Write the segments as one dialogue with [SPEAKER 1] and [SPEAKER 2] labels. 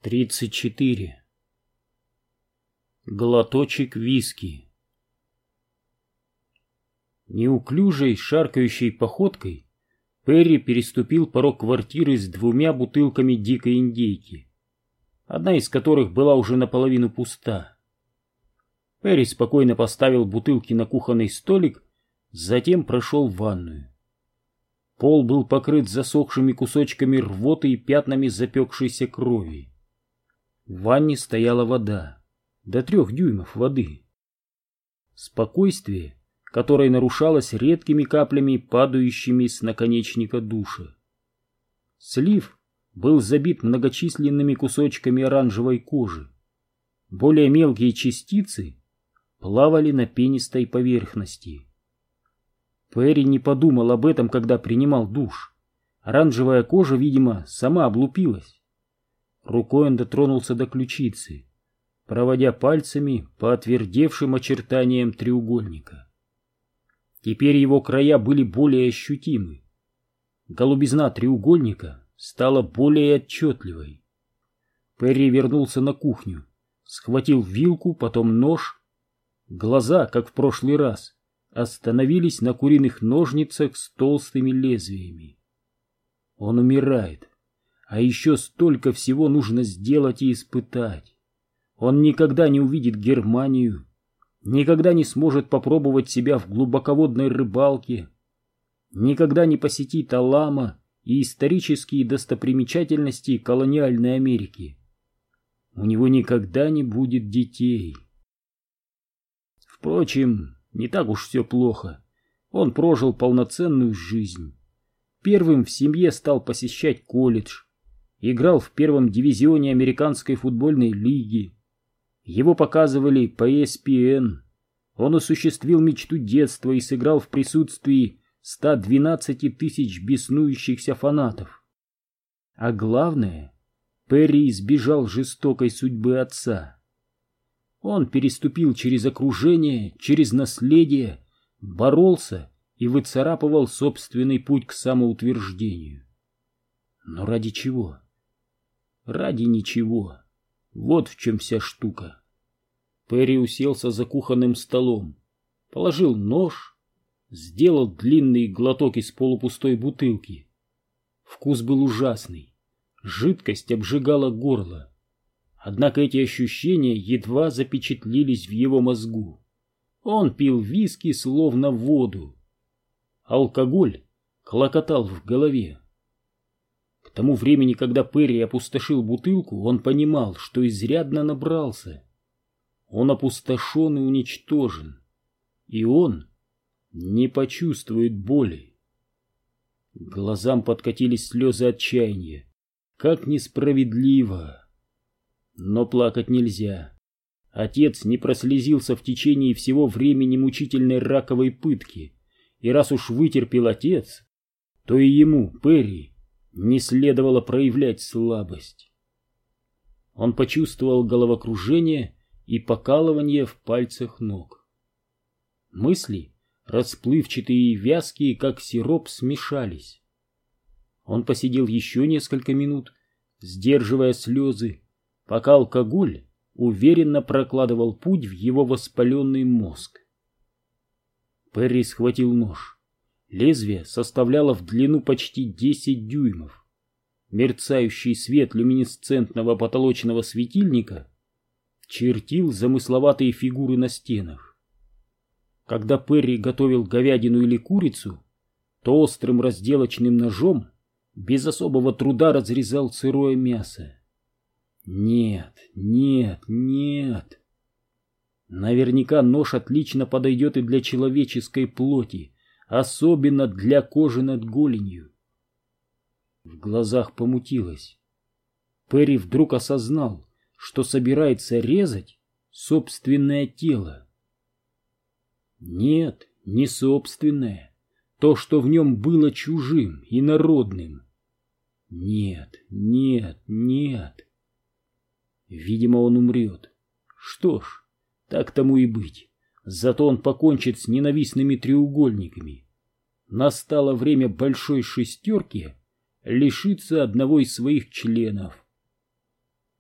[SPEAKER 1] 34. Глоточек виски. Неуклюжей, шаркающей походкой Перри переступил порог квартиры с 2 бутылками дикой индейки, одна из которых была уже наполовину пуста. Перри спокойно поставил бутылки на кухонный столик, затем прошел в ванную. Пол был покрыт засохшими кусочками рвоты и пятнами запекшейся крови. В ванне стояла вода, до 3 дюймов воды. Спокойствие, которое нарушалось редкими каплями, падающими с наконечника душа. Слив был забит многочисленными кусочками оранжевой кожи. Более мелкие частицы плавали на пенистой поверхности. Перри не подумал об этом, когда принимал душ. Оранжевая кожа, видимо, сама облупилась. Рукой он дотронулся до ключицы, проводя пальцами по отвердевшим очертаниям треугольника. Теперь его края были более ощутимы. Голубизна треугольника стала более отчетливой. Перри вернулся на кухню, схватил вилку, потом нож. Глаза, как в прошлый раз, остановились на куриных ножницах с толстыми лезвиями. Он умирает. А еще столько всего нужно сделать и испытать. Он никогда не увидит Германию, никогда не сможет попробовать себя в глубоководной рыбалке, никогда не посетит Алама и исторические достопримечательности колониальной Америки. У него никогда не будет детей. Впрочем, не так уж все плохо. Он прожил полноценную жизнь. Первым в семье стал посещать колледж. Играл в 1-м дивизионе американской футбольной лиги. Его показывали по ESPN. Он осуществил мечту детства и сыграл в присутствии 112 тысяч беснующихся фанатов. А главное, Перри избежал жестокой судьбы отца. Он переступил через окружение, через наследие, боролся и выцарапывал собственный путь к самоутверждению. Но ради чего? Ради ничего. Вот в чем вся штука. Перри уселся за кухонным столом, положил нож, сделал длинный глоток из полупустой бутылки. Вкус был ужасный. Жидкость обжигала горло. Однако эти ощущения едва запечатлелись в его мозгу. Он пил виски словно воду. Алкоголь клокотал в голове. К тому времени, когда Перри опустошил бутылку, он понимал, что изрядно набрался. Он опустошен и уничтожен. И он не почувствует боли. К глазам подкатились слезы отчаяния. Как несправедливо! Но плакать нельзя. Отец не прослезился в течение всего времени мучительной раковой пытки. И раз уж вытерпел отец, то и ему, Перри, не следовало проявлять слабость. Он почувствовал головокружение и покалывание в пальцах ног. Мысли, расплывчатые и вязкие, как сироп, смешались. Он посидел еще несколько минут, сдерживая слезы, пока алкоголь уверенно прокладывал путь в его воспаленный мозг. Перри схватил нож. Лезвие составляло в длину почти 10 дюймов. Мерцающий свет люминесцентного потолочного светильника чертил замысловатые фигуры на стенах. Когда Перри готовил говядину или курицу, то острым разделочным ножом без особого труда разрезал сырое мясо. Нет, нет, нет. Наверняка нож отлично подойдет и для человеческой плоти, особенно для кожи над голенью. В глазах помутилось. Перри вдруг осознал, что собирается резать собственное тело. Нет, не собственное. То, что в нем было чужим, инородным. Нет, нет, нет. Видимо, он умрет. Что ж, так тому и быть. Зато он покончит с ненавистными треугольниками. Настало время большой шестерки лишиться одного из своих членов.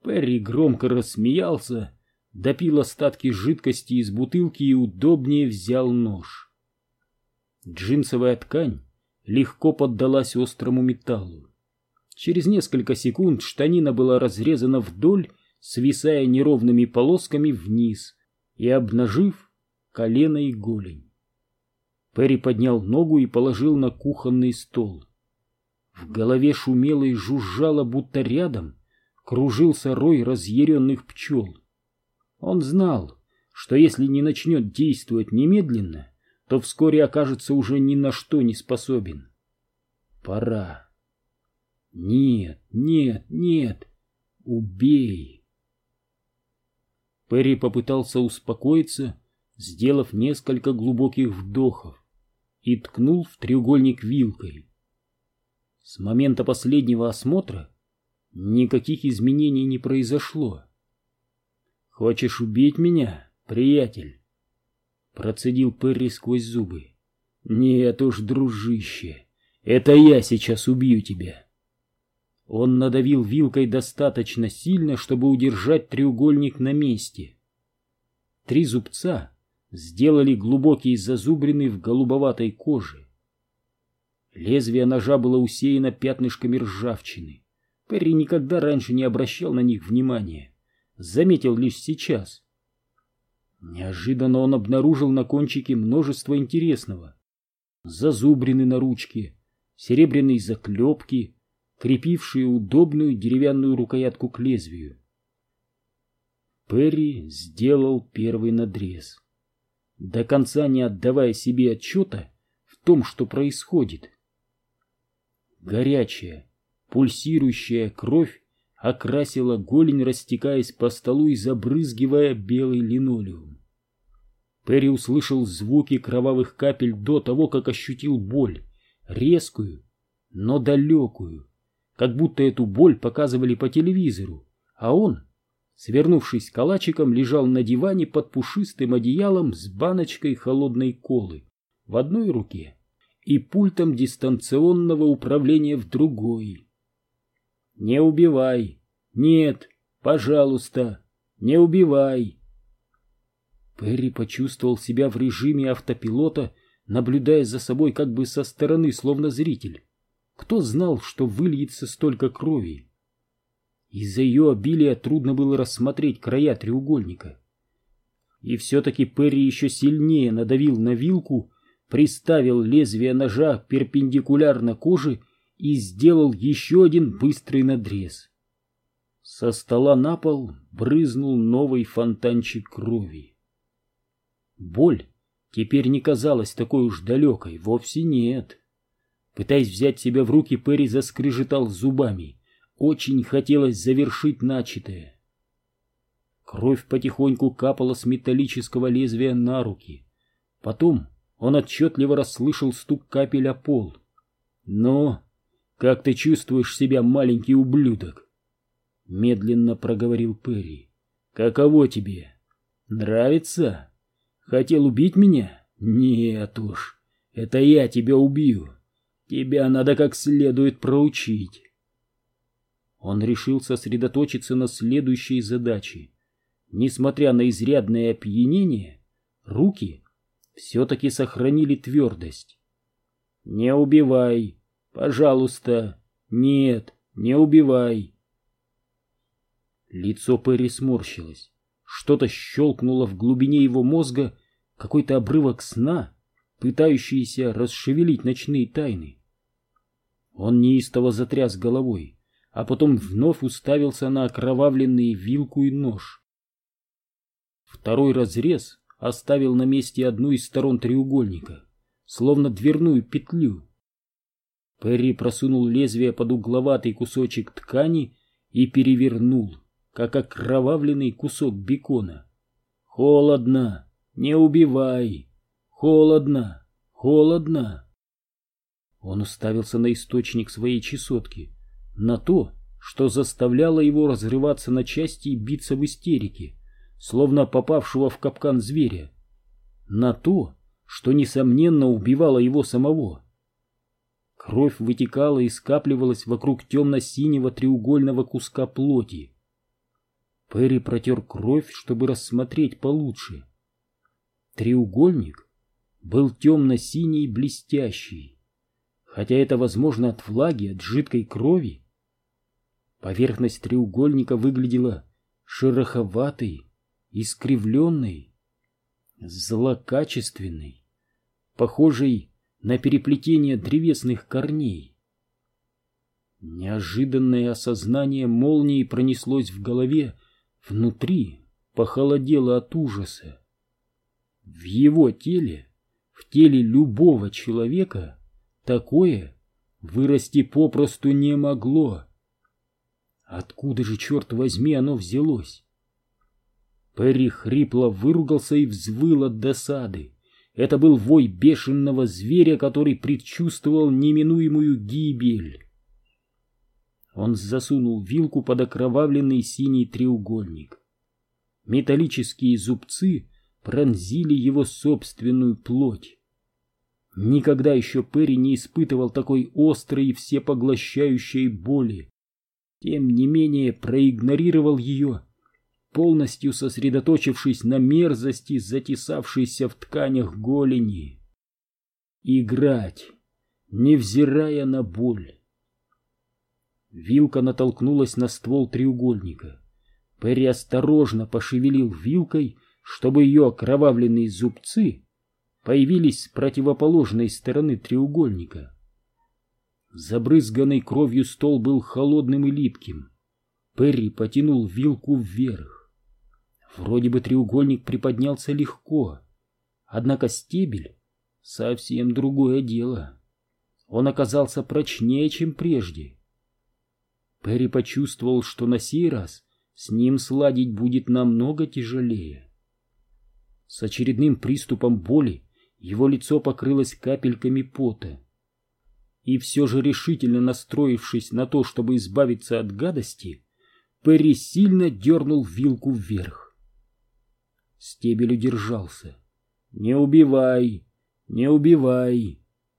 [SPEAKER 1] Перри громко рассмеялся, допил остатки жидкости из бутылки и удобнее взял нож. Джинсовая ткань легко поддалась острому металлу. Через несколько секунд штанина была разрезана вдоль, свисая неровными полосками вниз и обнажив колено и голень. Перри поднял ногу и положил на кухонный стол. В голове шумело и жужжало, будто рядом кружился рой разъяренных пчел. Он знал, что если не начнет действовать немедленно, то вскоре окажется уже ни на что не способен. Пора. Нет, нет, нет. Убей. Перри попытался успокоиться, сделав несколько глубоких вдохов, и ткнул в треугольник вилкой. С момента последнего осмотра никаких изменений не произошло. «Хочешь убить меня, приятель?» Процедил Перри сквозь зубы. «Нет уж, дружище, это я сейчас убью тебя». Он надавил вилкой достаточно сильно, чтобы удержать треугольник на месте. 3 зубца сделали глубокие зазубрины в голубоватой коже. Лезвие ножа было усеяно пятнышками ржавчины. Перри никогда раньше не обращал на них внимания. Заметил лишь сейчас. Неожиданно он обнаружил на кончике множество интересного. Зазубрины на ручке, серебряные заклепки, крепившие удобную деревянную рукоятку к лезвию. Перри сделал первый надрез, до конца не отдавая себе отчета в том, что происходит. Горячая, пульсирующая кровь окрасила голень, растекаясь по столу и забрызгивая белый линолеум. Перри услышал звуки кровавых капель до того, как ощутил боль, резкую, но далекую, как будто эту боль показывали по телевизору, а он, свернувшись калачиком, лежал на диване под пушистым одеялом с баночкой холодной колы в одной руке и пультом дистанционного управления в другой. «Не убивай! Нет, пожалуйста, не убивай!» Перри почувствовал себя в режиме автопилота, наблюдая за собой как бы со стороны, словно зритель. Кто знал, что выльется столько крови? Из-за ее обилия трудно было рассмотреть края треугольника. И все-таки Перри еще сильнее надавил на вилку, приставил лезвие ножа перпендикулярно коже и сделал еще один быстрый надрез. Со стола на пол брызнул новый фонтанчик крови. Боль теперь не казалась такой уж далекой, вовсе нет. Пытаясь взять себя в руки, Перри заскрежетал зубами. Очень хотелось завершить начатое. Кровь потихоньку капала с металлического лезвия на руки. Потом он отчетливо расслышал стук капель о пол. «Ну, как ты чувствуешь себя, маленький ублюдок?» Медленно проговорил Перри. «Каково тебе? Нравится? Хотел убить меня? Нет уж, это я тебя убью. Тебя надо как следует проучить». Он решил сосредоточиться на следующей задаче. Несмотря на изрядное опьянение, руки все-таки сохранили твердость. «Не убивай! Пожалуйста! Нет, не убивай!» Лицо Перри сморщилось. Что-то щелкнуло в глубине его мозга, какой-то обрывок сна, пытающийся расшевелить ночные тайны. Он неистово затряс головой, а потом вновь уставился на окровавленные вилку и нож. Второй разрез оставил на месте одну из сторон треугольника, словно дверную петлю. Перри просунул лезвие под угловатый кусочек ткани и перевернул, как окровавленный кусок бекона. «Холодно! Не убивай! Холодно! Холодно!» Он уставился на источник своей чесотки, на то, что заставляло его разрываться на части и биться в истерике, словно попавшего в капкан зверя, на то, что, несомненно, убивало его самого. Кровь вытекала и скапливалась вокруг темно-синего треугольного куска плоти. Перри протер кровь, чтобы рассмотреть получше. Треугольник был темно-синий и блестящий, хотя это возможно от влаги, от жидкой крови. Поверхность треугольника выглядела шероховатой, искривленной, злокачественной, похожей на переплетение древесных корней. Неожиданное осознание молнией пронеслось в голове, внутри похолодело от ужаса. В его теле, в теле любого человека, такое вырасти попросту не могло. Откуда же, черт возьми, оно взялось? Перри хрипло выругался и взвыл от досады. Это был вой бешеного зверя, который предчувствовал неминуемую гибель. Он засунул вилку под окровавленный синий треугольник. Металлические зубцы пронзили его собственную плоть. Никогда еще Перри не испытывал такой острой и всепоглощающей боли. Тем не менее проигнорировал ее, полностью сосредоточившись на мерзости, затесавшейся в тканях голени. Играть, невзирая на боль. Вилка натолкнулась на ствол треугольника. Перри осторожно пошевелил вилкой, чтобы ее окровавленные зубцы появились с противоположной стороны треугольника. Забрызганный кровью стол был холодным и липким. Перри потянул вилку вверх. Вроде бы треугольник приподнялся легко, однако стебель — совсем другое дело. Он оказался прочнее, чем прежде. Перри почувствовал, что на сей раз с ним сладить будет намного тяжелее. С очередным приступом боли его лицо покрылось капельками пота. И все же, решительно настроившись на то, чтобы избавиться от гадости, Перри сильно дернул вилку вверх. Стебель удержался. «Не убивай! Не убивай!»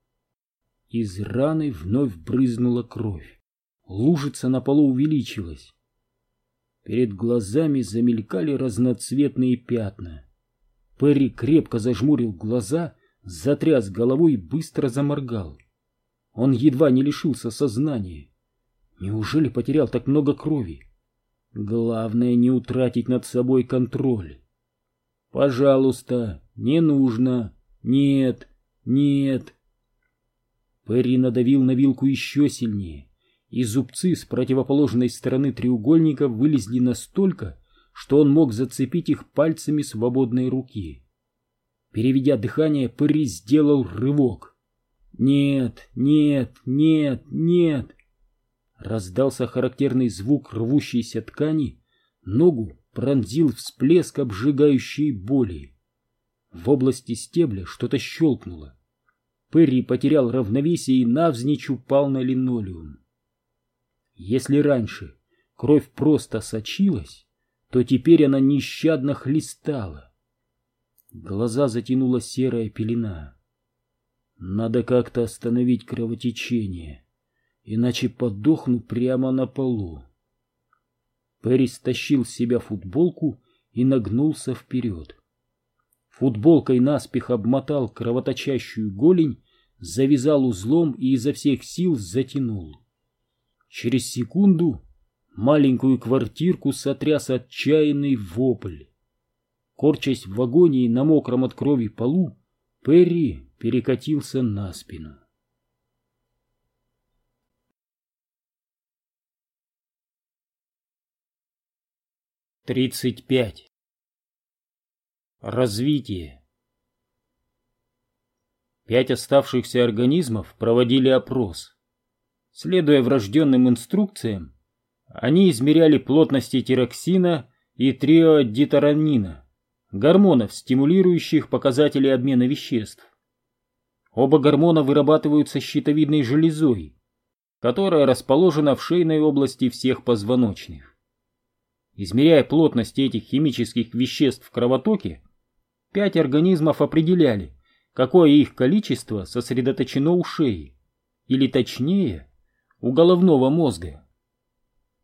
[SPEAKER 1] Из раны вновь брызнула кровь. Лужица на полу увеличилась. Перед глазами замелькали разноцветные пятна. Перри крепко зажмурил глаза, затряс головой и быстро заморгал. Он едва не лишился сознания. Неужели потерял так много крови? Главное не утратить над собой контроль. «Пожалуйста, не нужно. Нет, нет». Перри надавил на вилку еще сильнее, и зубцы с противоположной стороны треугольника вылезли настолько, что он мог зацепить их пальцами свободной руки. Переведя дыхание, Перри сделал рывок. «Нет, нет, нет, нет!» Раздался характерный звук рвущейся ткани, ногу пронзил всплеск обжигающей боли. В области стебля что-то щелкнуло. Перри потерял равновесие и навзничь упал на линолеум. Если раньше кровь просто сочилась, то теперь она нещадно хлестала. Глаза затянула серая пелена. Надо как-то остановить кровотечение, иначе подохну прямо на полу. Перри стащил с себя футболку и нагнулся вперед. Футболкой наспех обмотал кровоточащую голень, завязал узлом и изо всех сил затянул. Через секунду маленькую квартирку сотряс отчаянный вопль. Корчась в агонии на мокром от крови полу, Перри перекатился на спину. Тридцать пять. Развитие. 5 оставшихся организмов проводили опрос. Следуя врожденным инструкциям, они измеряли плотности тироксина и триодитаронина, гормонов, стимулирующих показатели обмена веществ. Оба гормона вырабатываются щитовидной железой, которая расположена в шейной области всех позвоночных. Измеряя плотность этих химических веществ в кровотоке, 5 организмов определяли, какое их количество сосредоточено у шеи, или точнее, у головного мозга.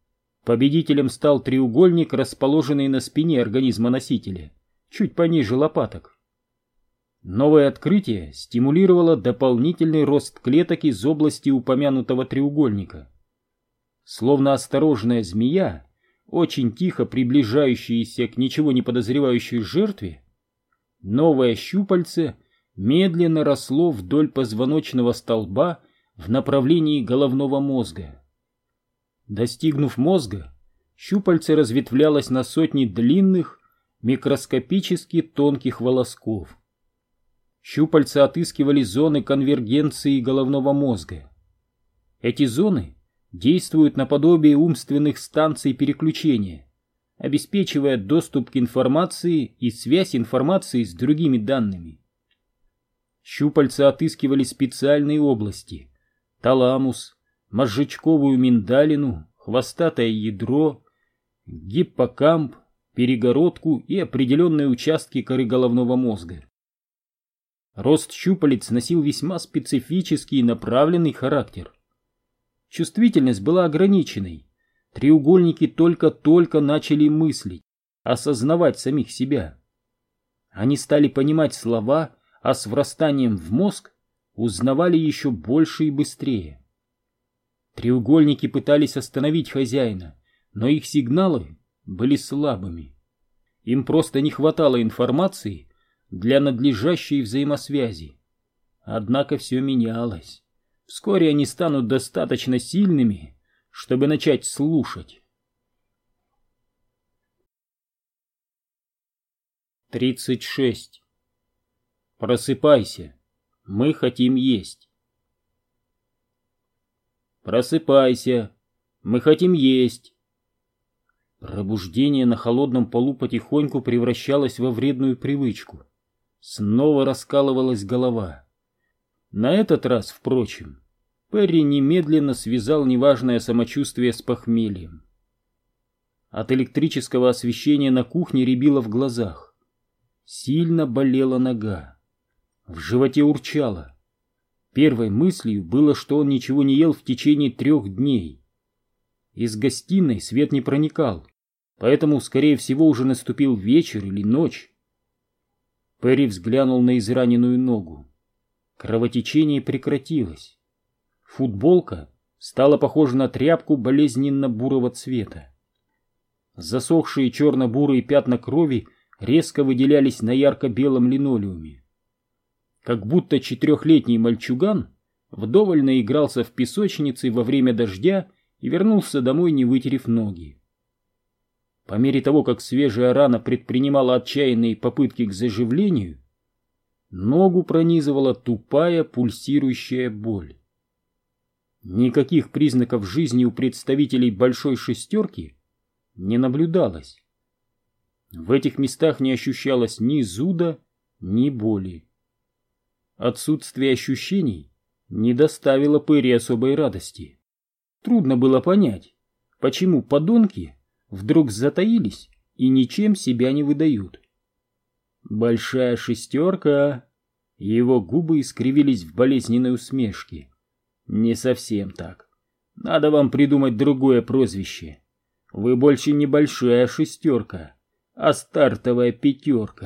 [SPEAKER 1] Победителем стал треугольник, расположенный на спине организма носителя, чуть пониже лопаток. Новое открытие стимулировало дополнительный рост клеток из области упомянутого треугольника. Словно осторожная змея, очень тихо приближающаяся к ничего не подозревающей жертве, новое щупальце медленно росло вдоль позвоночного столба в направлении головного мозга. Достигнув мозга, щупальце разветвлялось на сотни длинных, микроскопически тонких волосков. Щупальца отыскивали зоны конвергенции головного мозга. Эти зоны действуют наподобие умственных станций переключения, обеспечивая доступ к информации и связь информации с другими данными. Щупальца отыскивали специальные области: таламус, мозжечковую миндалину, хвостатое ядро, гиппокамп, перегородку и определенные участки коры головного мозга. Рост щупалец носил весьма специфический и направленный характер. Чувствительность была ограниченной. Треугольники только-только начали мыслить, осознавать самих себя. Они стали понимать слова, а с врастанием в мозг узнавали еще больше и быстрее. Треугольники пытались остановить хозяина, но их сигналы были слабыми. Им просто не хватало информации для надлежащей взаимосвязи. Однако все менялось. Вскоре они станут достаточно сильными, чтобы начать слушать. 36. Просыпайся. Мы хотим есть. Просыпайся. Мы хотим есть. Пробуждение на холодном полу потихоньку превращалось во вредную привычку. Снова раскалывалась голова. На этот раз, впрочем, Перри немедленно связал неважное самочувствие с похмельем. От электрического освещения на кухне рябило в глазах. Сильно болела нога. В животе урчало. Первой мыслью было, что он ничего не ел в течение 3 дней. Из гостиной свет не проникал, поэтому, скорее всего, уже наступил вечер или ночь. Перри взглянул на израненную ногу. Кровотечение прекратилось. Футболка стала похожа на тряпку болезненно-бурого цвета. Засохшие черно-бурые пятна крови резко выделялись на ярко-белом линолеуме. Как будто 4-летний мальчуган вдоволь наигрался в песочнице во время дождя и вернулся домой, не вытерев ноги. По мере того, как свежая рана предпринимала отчаянные попытки к заживлению, ногу пронизывала тупая пульсирующая боль. Никаких признаков жизни у представителей большой шестерки не наблюдалось. В этих местах не ощущалось ни зуда, ни боли. Отсутствие ощущений не доставило Перри особой радости. Трудно было понять, почему подонки вдруг затаились и ничем себя не выдают. Большая шестерка. Его губы искривились в болезненной усмешке. Не совсем так. Надо вам придумать другое прозвище. Вы больше не большая шестерка, а стартовая 5.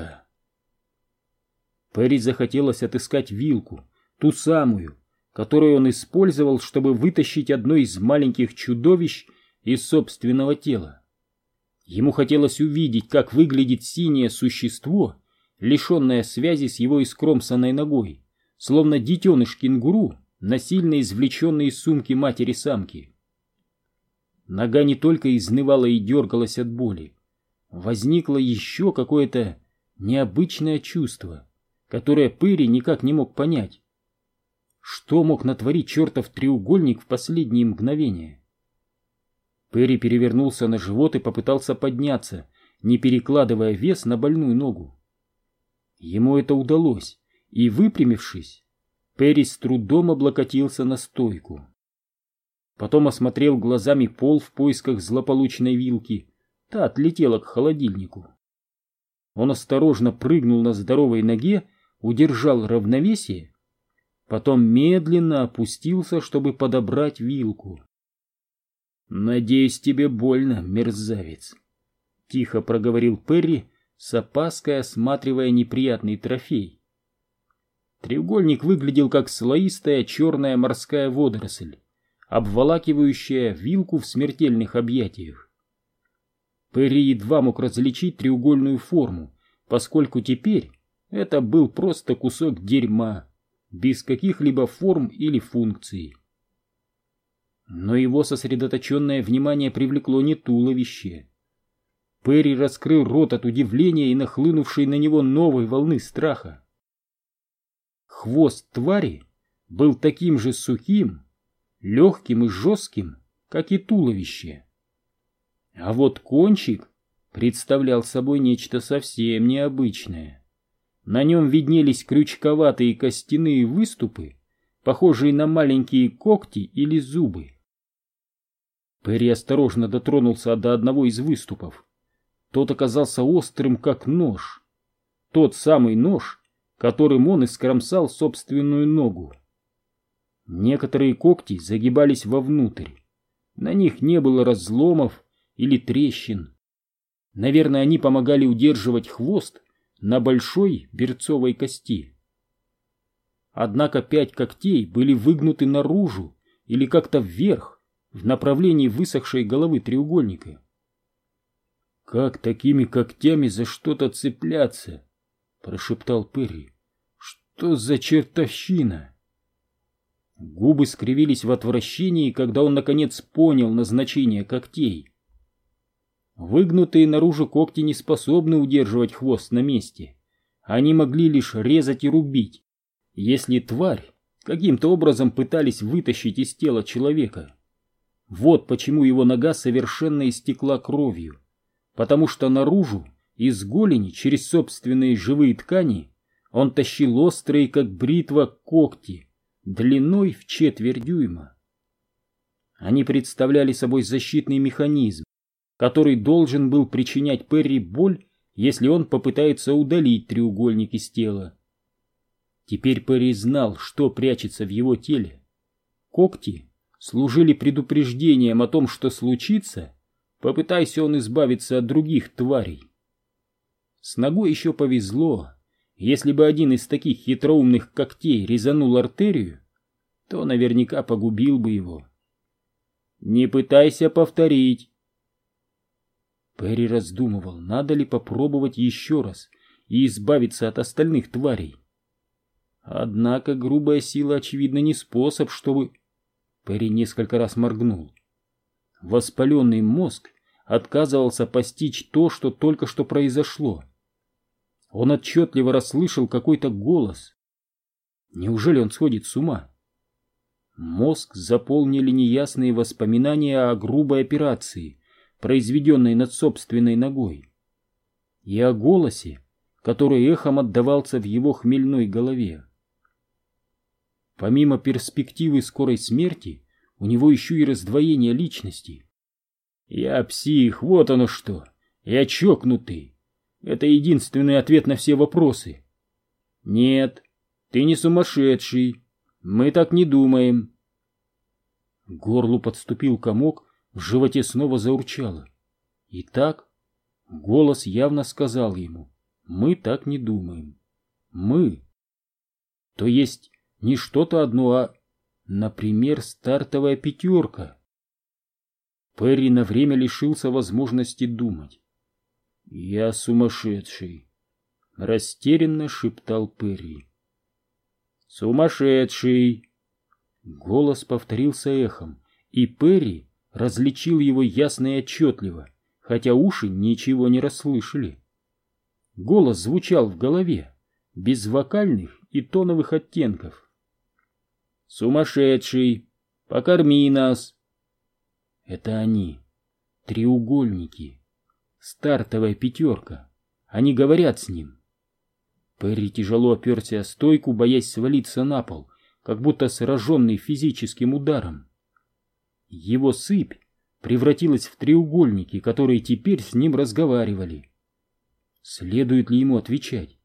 [SPEAKER 1] Перри захотелось отыскать вилку, ту самую, которую он использовал, чтобы вытащить одно из маленьких чудовищ из собственного тела. Ему хотелось увидеть, как выглядит синее существо, лишенное связи с его искромсанной ногой, словно детеныш кенгуру, насильно извлеченный из сумки матери-самки. Нога не только изнывала и дергалась от боли. Возникло еще какое-то необычное чувство, которое Перри никак не мог понять. Что мог натворить чертов треугольник в последние мгновения? Перри перевернулся на живот и попытался подняться, не перекладывая вес на больную ногу. Ему это удалось, и, выпрямившись, Перри с трудом облокотился на стойку. Потом осмотрел глазами пол в поисках злополучной вилки. Та отлетела к холодильнику. Он осторожно прыгнул на здоровой ноге, удержал равновесие, потом медленно опустился, чтобы подобрать вилку. «Надеюсь, тебе больно, мерзавец», — тихо проговорил Перри, с опаской осматривая неприятный трофей. Треугольник выглядел как слоистая черная морская водоросль, обволакивающая вилку в смертельных объятиях. Перри едва мог различить треугольную форму, поскольку теперь это был просто кусок дерьма, без каких-либо форм или функций. Но его сосредоточенное внимание привлекло не туловище. Перри раскрыл рот от удивления и нахлынувшей на него новой волны страха. Хвост твари был таким же сухим, легким и жестким, как и туловище. А вот кончик представлял собой нечто совсем необычное. На нем виднелись крючковатые костяные выступы, похожие на маленькие когти или зубы. Перри осторожно дотронулся до одного из выступов. Тот оказался острым, как нож. Тот самый нож, которым он искромсал собственную ногу. Некоторые когти загибались вовнутрь. На них не было разломов или трещин. Наверное, они помогали удерживать хвост на большой берцовой кости. Однако 5 когтей были выгнуты наружу или как-то вверх, в направлении высохшей головы треугольника. «Как такими когтями за что-то цепляться?» — прошептал Перри. «Что за чертовщина?» Губы скривились в отвращении, когда он наконец понял назначение когтей. Выгнутые наружу когти не способны удерживать хвост на месте. Они могли лишь резать и рубить, если тварь каким-то образом пытались вытащить из тела человека. Вот почему его нога совершенно истекла кровью, потому что наружу, из голени, через собственные живые ткани, он тащил острые, как бритва, когти, длиной в 1/4 дюйма. Они представляли собой защитный механизм, который должен был причинять Перри боль, если он попытается удалить треугольник из тела. Теперь Перри знал, что прячется в его теле. Когти служили предупреждением о том, что случится, попытайся он избавиться от других тварей. С ногой еще повезло. Если бы один из таких хитроумных когтей резанул артерию, то наверняка погубил бы его. «Не пытайся повторить». Перри раздумывал, надо ли попробовать еще раз и избавиться от остальных тварей. Однако грубая сила, очевидно, не способ, чтобы... Перри несколько раз моргнул. Воспаленный мозг отказывался постичь то, что только что произошло. Он отчетливо расслышал какой-то голос. Неужели он сходит с ума? Мозг заполнили неясные воспоминания о грубой операции, произведенной над собственной ногой, и о голосе, который эхом отдавался в его хмельной голове. Помимо перспективы скорой смерти, у него еще и раздвоение личности. «Я псих, вот оно что! Я чокнутый! Это единственный ответ на все вопросы!» «Нет, ты не сумасшедший! Мы так не думаем!» К горлу подступил комок, в животе снова заурчало. Итак, голос явно сказал ему: «Мы так не думаем. Мы!» То есть не что-то одно, а, например, стартовая 5. Перри на время лишился возможности думать. «Я сумасшедший», — растерянно шептал Перри. «Сумасшедший!» Голос повторился эхом, и Перри различил его ясно и отчетливо, хотя уши ничего не расслышали. Голос звучал в голове, без вокальных и тоновых оттенков. «Сумасшедший! Покорми нас!» Это они, треугольники, стартовая 5. Они говорят с ним. Перри тяжело оперся о стойку, боясь свалиться на пол, как будто сраженный физическим ударом. Его сыпь превратилась в треугольники, которые теперь с ним разговаривали. Следует ли ему отвечать?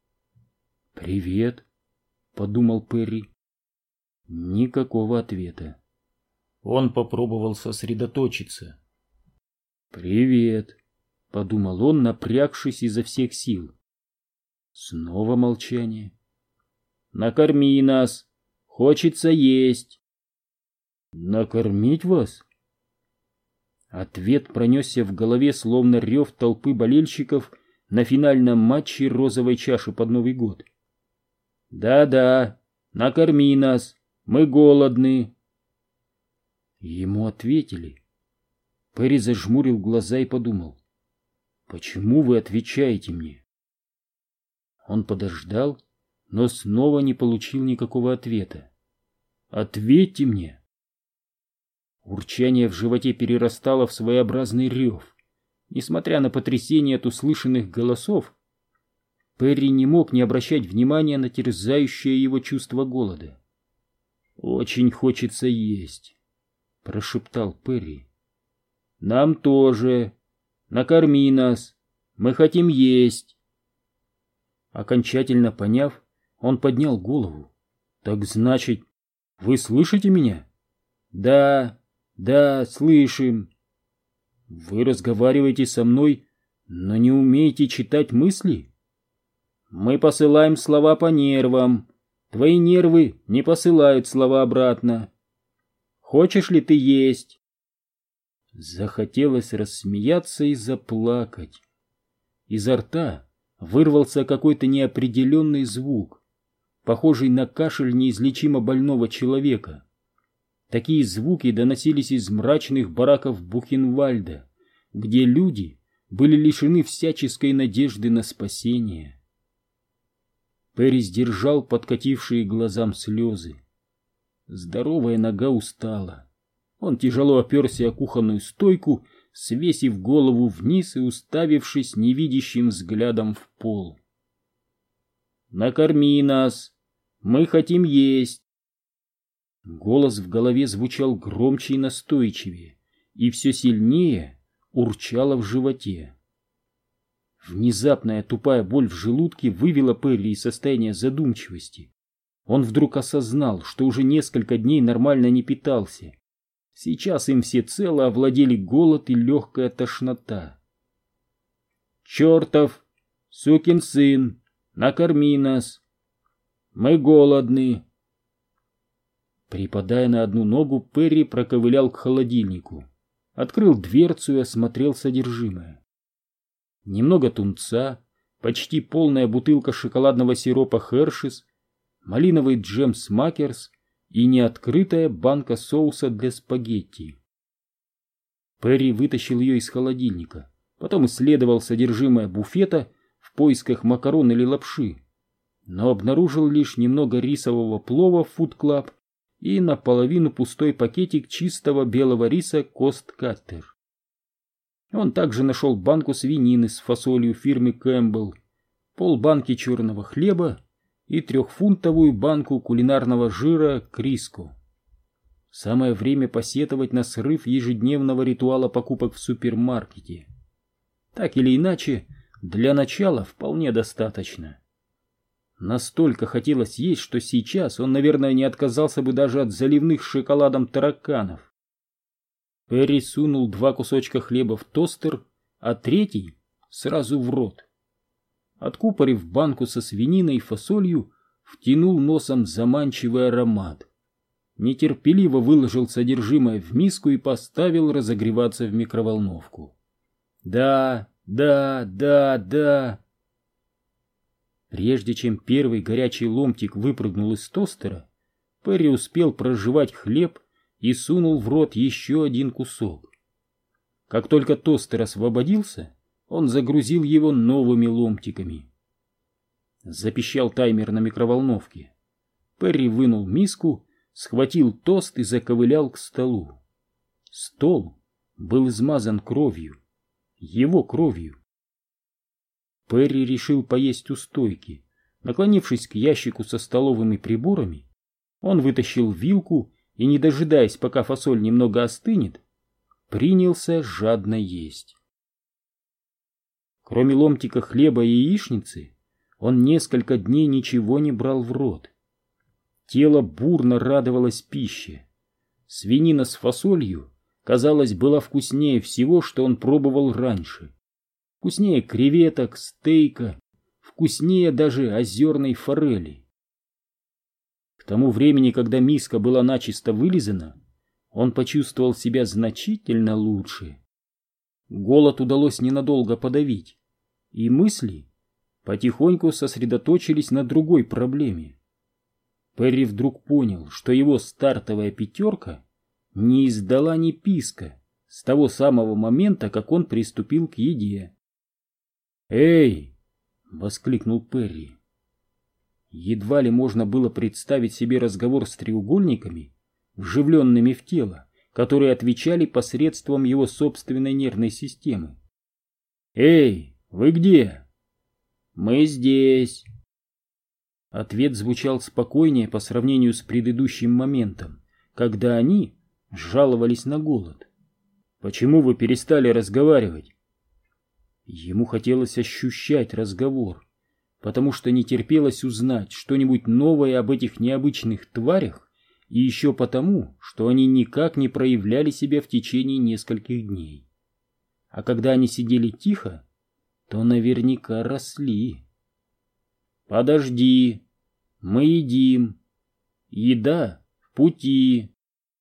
[SPEAKER 1] «Привет», — подумал Перри. Никакого ответа. Он попробовал сосредоточиться. «Привет», — подумал он, напрягшись изо всех сил. Снова молчание. «Накорми нас! Хочется есть!» «Накормить вас?» Ответ пронесся в голове, словно рев толпы болельщиков на финальном матче розовой чаши под Новый год. «Да-да, накорми нас! Мы голодны!» Ему ответили. Перри зажмурил глаза и подумал: «Почему вы отвечаете мне?» Он подождал, но снова не получил никакого ответа. «Ответьте мне!» Урчание в животе перерастало в своеобразный рев. Несмотря на потрясение от услышанных голосов, Перри не мог не обращать внимания на терзающее его чувство голода. «Очень хочется есть», — прошептал Перри. «Нам тоже. Накорми нас. Мы хотим есть». Окончательно поняв, он поднял голову. «Так значит, вы слышите меня?» Да, слышим». «Вы разговариваете со мной, но не умеете читать мысли?» «Мы посылаем слова по нервам. Твои нервы не посылают слова обратно. Хочешь ли ты есть?» Захотелось рассмеяться и заплакать. Изо рта вырвался какой-то неопределенный звук, похожий на кашель неизлечимо больного человека. Такие звуки доносились из мрачных бараков Бухенвальда, где люди были лишены всяческой надежды на спасение. Перри сдержал подкатившие глазам слезы. Здоровая нога устала. Он тяжело оперся о кухонную стойку, свесив голову вниз и уставившись невидящим взглядом в пол. «Накорми нас! Мы хотим есть!» Голос в голове звучал громче и настойчивее, и все сильнее урчало в животе. Внезапная тупая боль в желудке вывела Перри из состояния задумчивости. Он вдруг осознал, что уже несколько дней нормально не питался. Сейчас им всецело овладели голод и легкая тошнота. «Чертов! Сукин сын! Накорми нас! Мы голодны!» Припадая на одну ногу, Перри проковылял к холодильнику, открыл дверцу и осмотрел содержимое. Немного тунца, почти полная бутылка шоколадного сиропа Хершис, малиновый джем Смакерс и неоткрытая банка соуса для спагетти. Перри вытащил ее из холодильника, потом исследовал содержимое буфета в поисках макарон или лапши, но обнаружил лишь немного рисового плова Food Club и наполовину пустой пакетик чистого белого риса Кост-Каттер. Он также нашел банку свинины с фасолью фирмы Кэмпбелл, полбанки черного хлеба и 3-фунтовую банку кулинарного жира Криско. Самое время посетовать на срыв ежедневного ритуала покупок в супермаркете. Так или иначе, для начала вполне достаточно. Настолько хотелось есть, что сейчас он, наверное, не отказался бы даже от заливных шоколадом тараканов. Перри сунул 2 кусочка хлеба в тостер, а 3 сразу в рот. Откупорив банку со свининой и фасолью, втянул носом заманчивый аромат. Нетерпеливо выложил содержимое в миску и поставил разогреваться в микроволновку. Да. Прежде чем первый горячий ломтик выпрыгнул из тостера, Перри успел прожевать хлеб и сунул в рот еще 1 кусок. Как только тостер освободился, он загрузил его новыми ломтиками. Запищал таймер на микроволновке. Перри вынул миску, схватил тост и заковылял к столу. Стол был измазан кровью, его кровью. Перри решил поесть у стойки. Наклонившись к ящику со столовыми приборами, он вытащил вилку и, не дожидаясь, пока фасоль немного остынет, принялся жадно есть. Кроме ломтика хлеба и яичницы, он несколько дней ничего не брал в рот. Тело бурно радовалось пище. свинина с фасолью, казалось, была вкуснее всего, что он пробовал раньше. Вкуснее креветок, стейка, вкуснее даже озерной форели. К тому времени, когда миска была начисто вылизана, он почувствовал себя значительно лучше. Голод удалось ненадолго подавить, и мысли потихоньку сосредоточились на другой проблеме. Перри вдруг понял, что его стартовая пятерка не издала ни писка с того самого момента, как он приступил к еде. «Эй!» — воскликнул Перри. Едва ли можно было представить себе разговор с треугольниками, вживленными в тело, которые отвечали посредством его собственной нервной системы. «Эй, вы где?» «Мы здесь». Ответ звучал спокойнее по сравнению с предыдущим моментом, когда они жаловались на голод. «Почему вы перестали разговаривать?» Ему хотелось ощущать разговор, потому что не терпелось узнать что-нибудь новое об этих необычных тварях, и еще потому, что они никак не проявляли себя в течение нескольких дней. А когда они сидели тихо, то наверняка росли. «Подожди, мы едим. Еда в пути».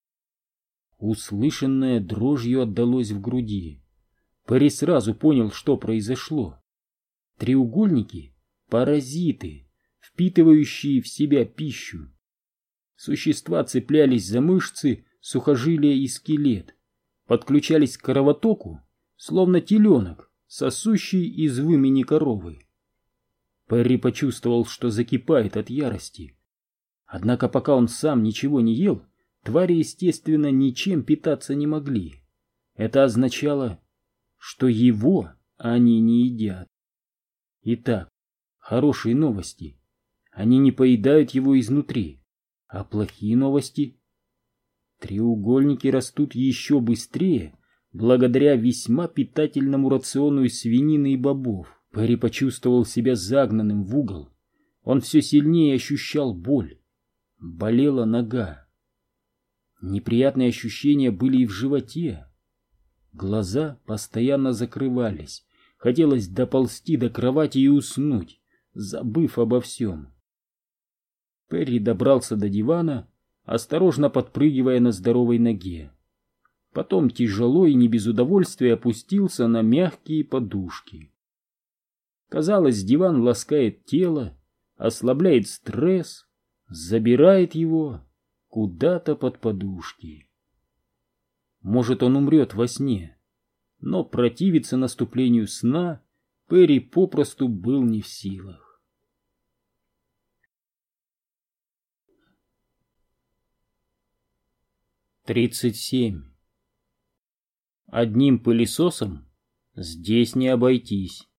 [SPEAKER 1] Услышанное дрожью отдалось в груди. Перри сразу понял, что произошло. Треугольники — паразиты, впитывающие в себя пищу. Существа цеплялись за мышцы, сухожилия и скелет, подключались к кровотоку, словно теленок, сосущий из вымени коровы. Перри почувствовал, что закипает от ярости. Однако пока он сам ничего не ел, твари, естественно, ничем питаться не могли. Это означало, что его они не едят. Итак, хорошие новости. Они не поедают его изнутри. А плохие новости? Треугольники растут еще быстрее, благодаря весьма питательному рациону из свинины и бобов. Перри почувствовал себя загнанным в угол. Он все сильнее ощущал боль. Болела нога. Неприятные ощущения были и в животе. Глаза постоянно закрывались. Хотелось доползти до кровати и уснуть, забыв обо всем. Перри добрался до дивана, осторожно подпрыгивая на здоровой ноге. Потом тяжело и не без удовольствия опустился на мягкие подушки. Казалось, диван ласкает тело, ослабляет стресс, забирает его куда-то под подушки. Может, он умрет во сне, но противиться наступлению сна Перри попросту был не в силах. 37. Одним пылесосом здесь не обойтись.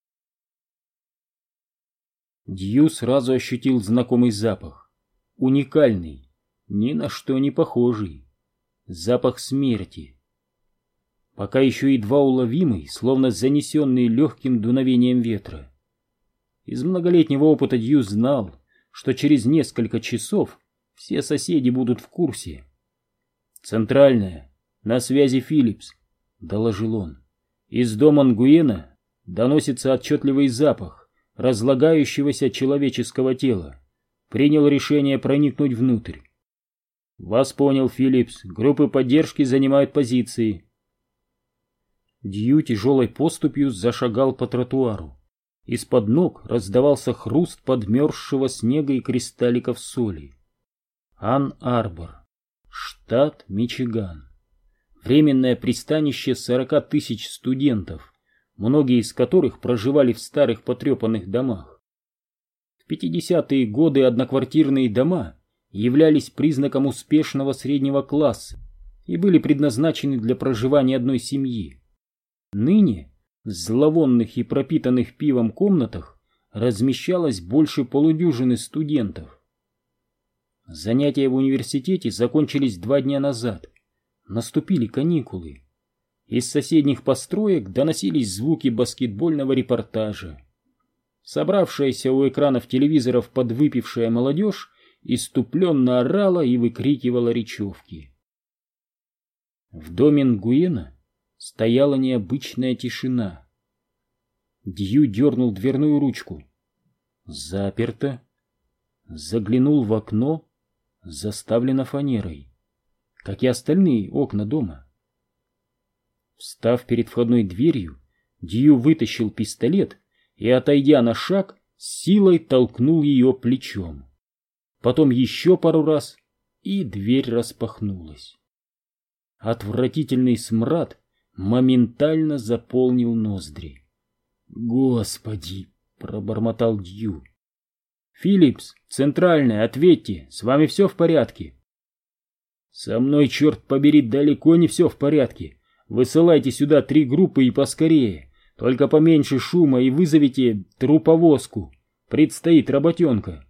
[SPEAKER 1] Дью сразу ощутил знакомый запах. Уникальный, ни на что не похожий. Запах смерти. Пока еще едва уловимый, словно занесенный легким дуновением ветра. Из многолетнего опыта Дью знал, что через несколько часов все соседи будут в курсе. «Центральная, на связи Филлипс», — доложил он. «Из дома Нгуена доносится отчетливый запах разлагающегося человеческого тела. Принял решение проникнуть внутрь». «Вас понял, Филлипс. Группы поддержки занимают позиции». Дью тяжелой поступью зашагал по тротуару. Из-под ног раздавался хруст подмерзшего снега и кристалликов соли. Ан-Арбор, штат Мичиган. Временное пристанище 40 тысяч студентов, многие из которых проживали в старых потрепанных домах. В 50-е годы одноквартирные дома являлись признаком успешного среднего класса и были предназначены для проживания одной семьи. Ныне в зловонных и пропитанных пивом комнатах размещалось больше полудюжины студентов. Занятия в университете закончились 2 дня назад. Наступили каникулы. Из соседних построек доносились звуки баскетбольного репортажа. Собравшаяся у экранов телевизоров подвыпившая молодежь исступленно орала и выкрикивала речевки. В доме Нгуена стояла необычная тишина. Дью дернул дверную ручку. Заперто. Заглянул в окно, заставлено фанерой, как и остальные окна дома. Встав перед входной дверью, Дью вытащил пистолет и, отойдя на шаг, с силой толкнул ее плечом. Потом еще пару раз, и дверь распахнулась. Отвратительный смрад моментально заполнил ноздри. «Господи!» — пробормотал Дью. «Филлипс, центральная, ответьте, с вами все в порядке?» «Со мной, черт побери, далеко не все в порядке. Высылайте сюда 3 группы и поскорее. Только поменьше шума и вызовите труповозку. Предстоит работенка».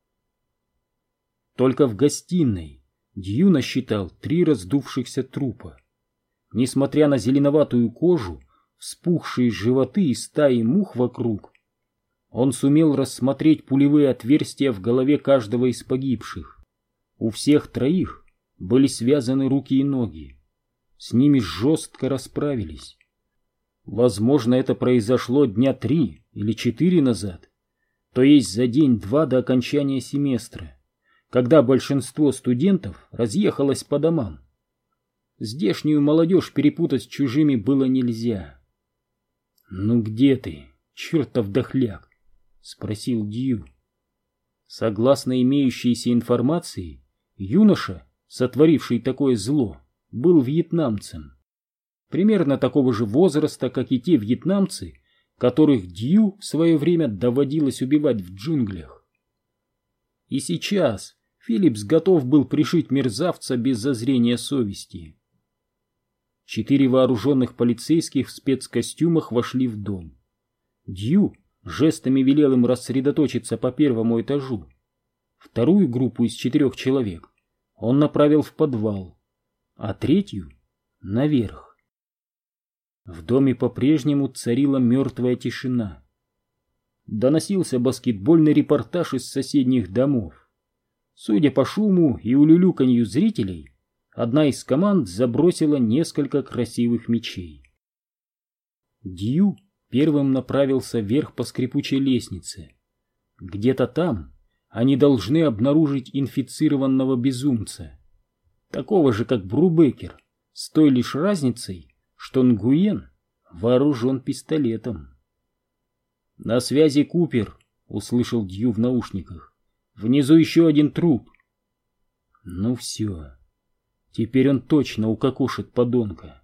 [SPEAKER 1] Только в гостиной Дью насчитал 3 раздувшихся трупа. Несмотря на зеленоватую кожу, вспухшие животы и стаи мух вокруг, он сумел рассмотреть пулевые отверстия в голове каждого из погибших. У всех 3 были связаны руки и ноги. С ними жестко расправились. Возможно, это произошло дня 3 или 4 назад, то есть за день-два до окончания семестра, когда большинство студентов разъехалось по домам. Здешнюю молодежь перепутать с чужими было нельзя. «Ну где ты, чертов дохляк?» — спросил Дью. Согласно имеющейся информации, юноша, сотворивший такое зло, был вьетнамцем. Примерно такого же возраста, как и те вьетнамцы, которых Дью в свое время доводилось убивать в джунглях. И сейчас Филлипс готов был пришить мерзавца без зазрения совести. 4 вооруженных полицейских в спецкостюмах вошли в дом. Дью жестами велел им рассредоточиться по 1-му этажу. 2-ю группу из 4 человек он направил в подвал, а 3-ю — наверх. В доме по-прежнему царила мертвая тишина. Доносился баскетбольный репортаж из соседних домов. Судя по шуму и улюлюканью зрителей, одна из команд забросила несколько красивых мячей. Дью первым направился вверх по скрипучей лестнице. Где-то там они должны обнаружить инфицированного безумца, такого же, как Брубекер, с той лишь разницей, что Нгуен вооружен пистолетом. «На связи Купер», — услышал Дью в наушниках. «Внизу еще 1 труп». Ну все, теперь он точно укокошит подонка.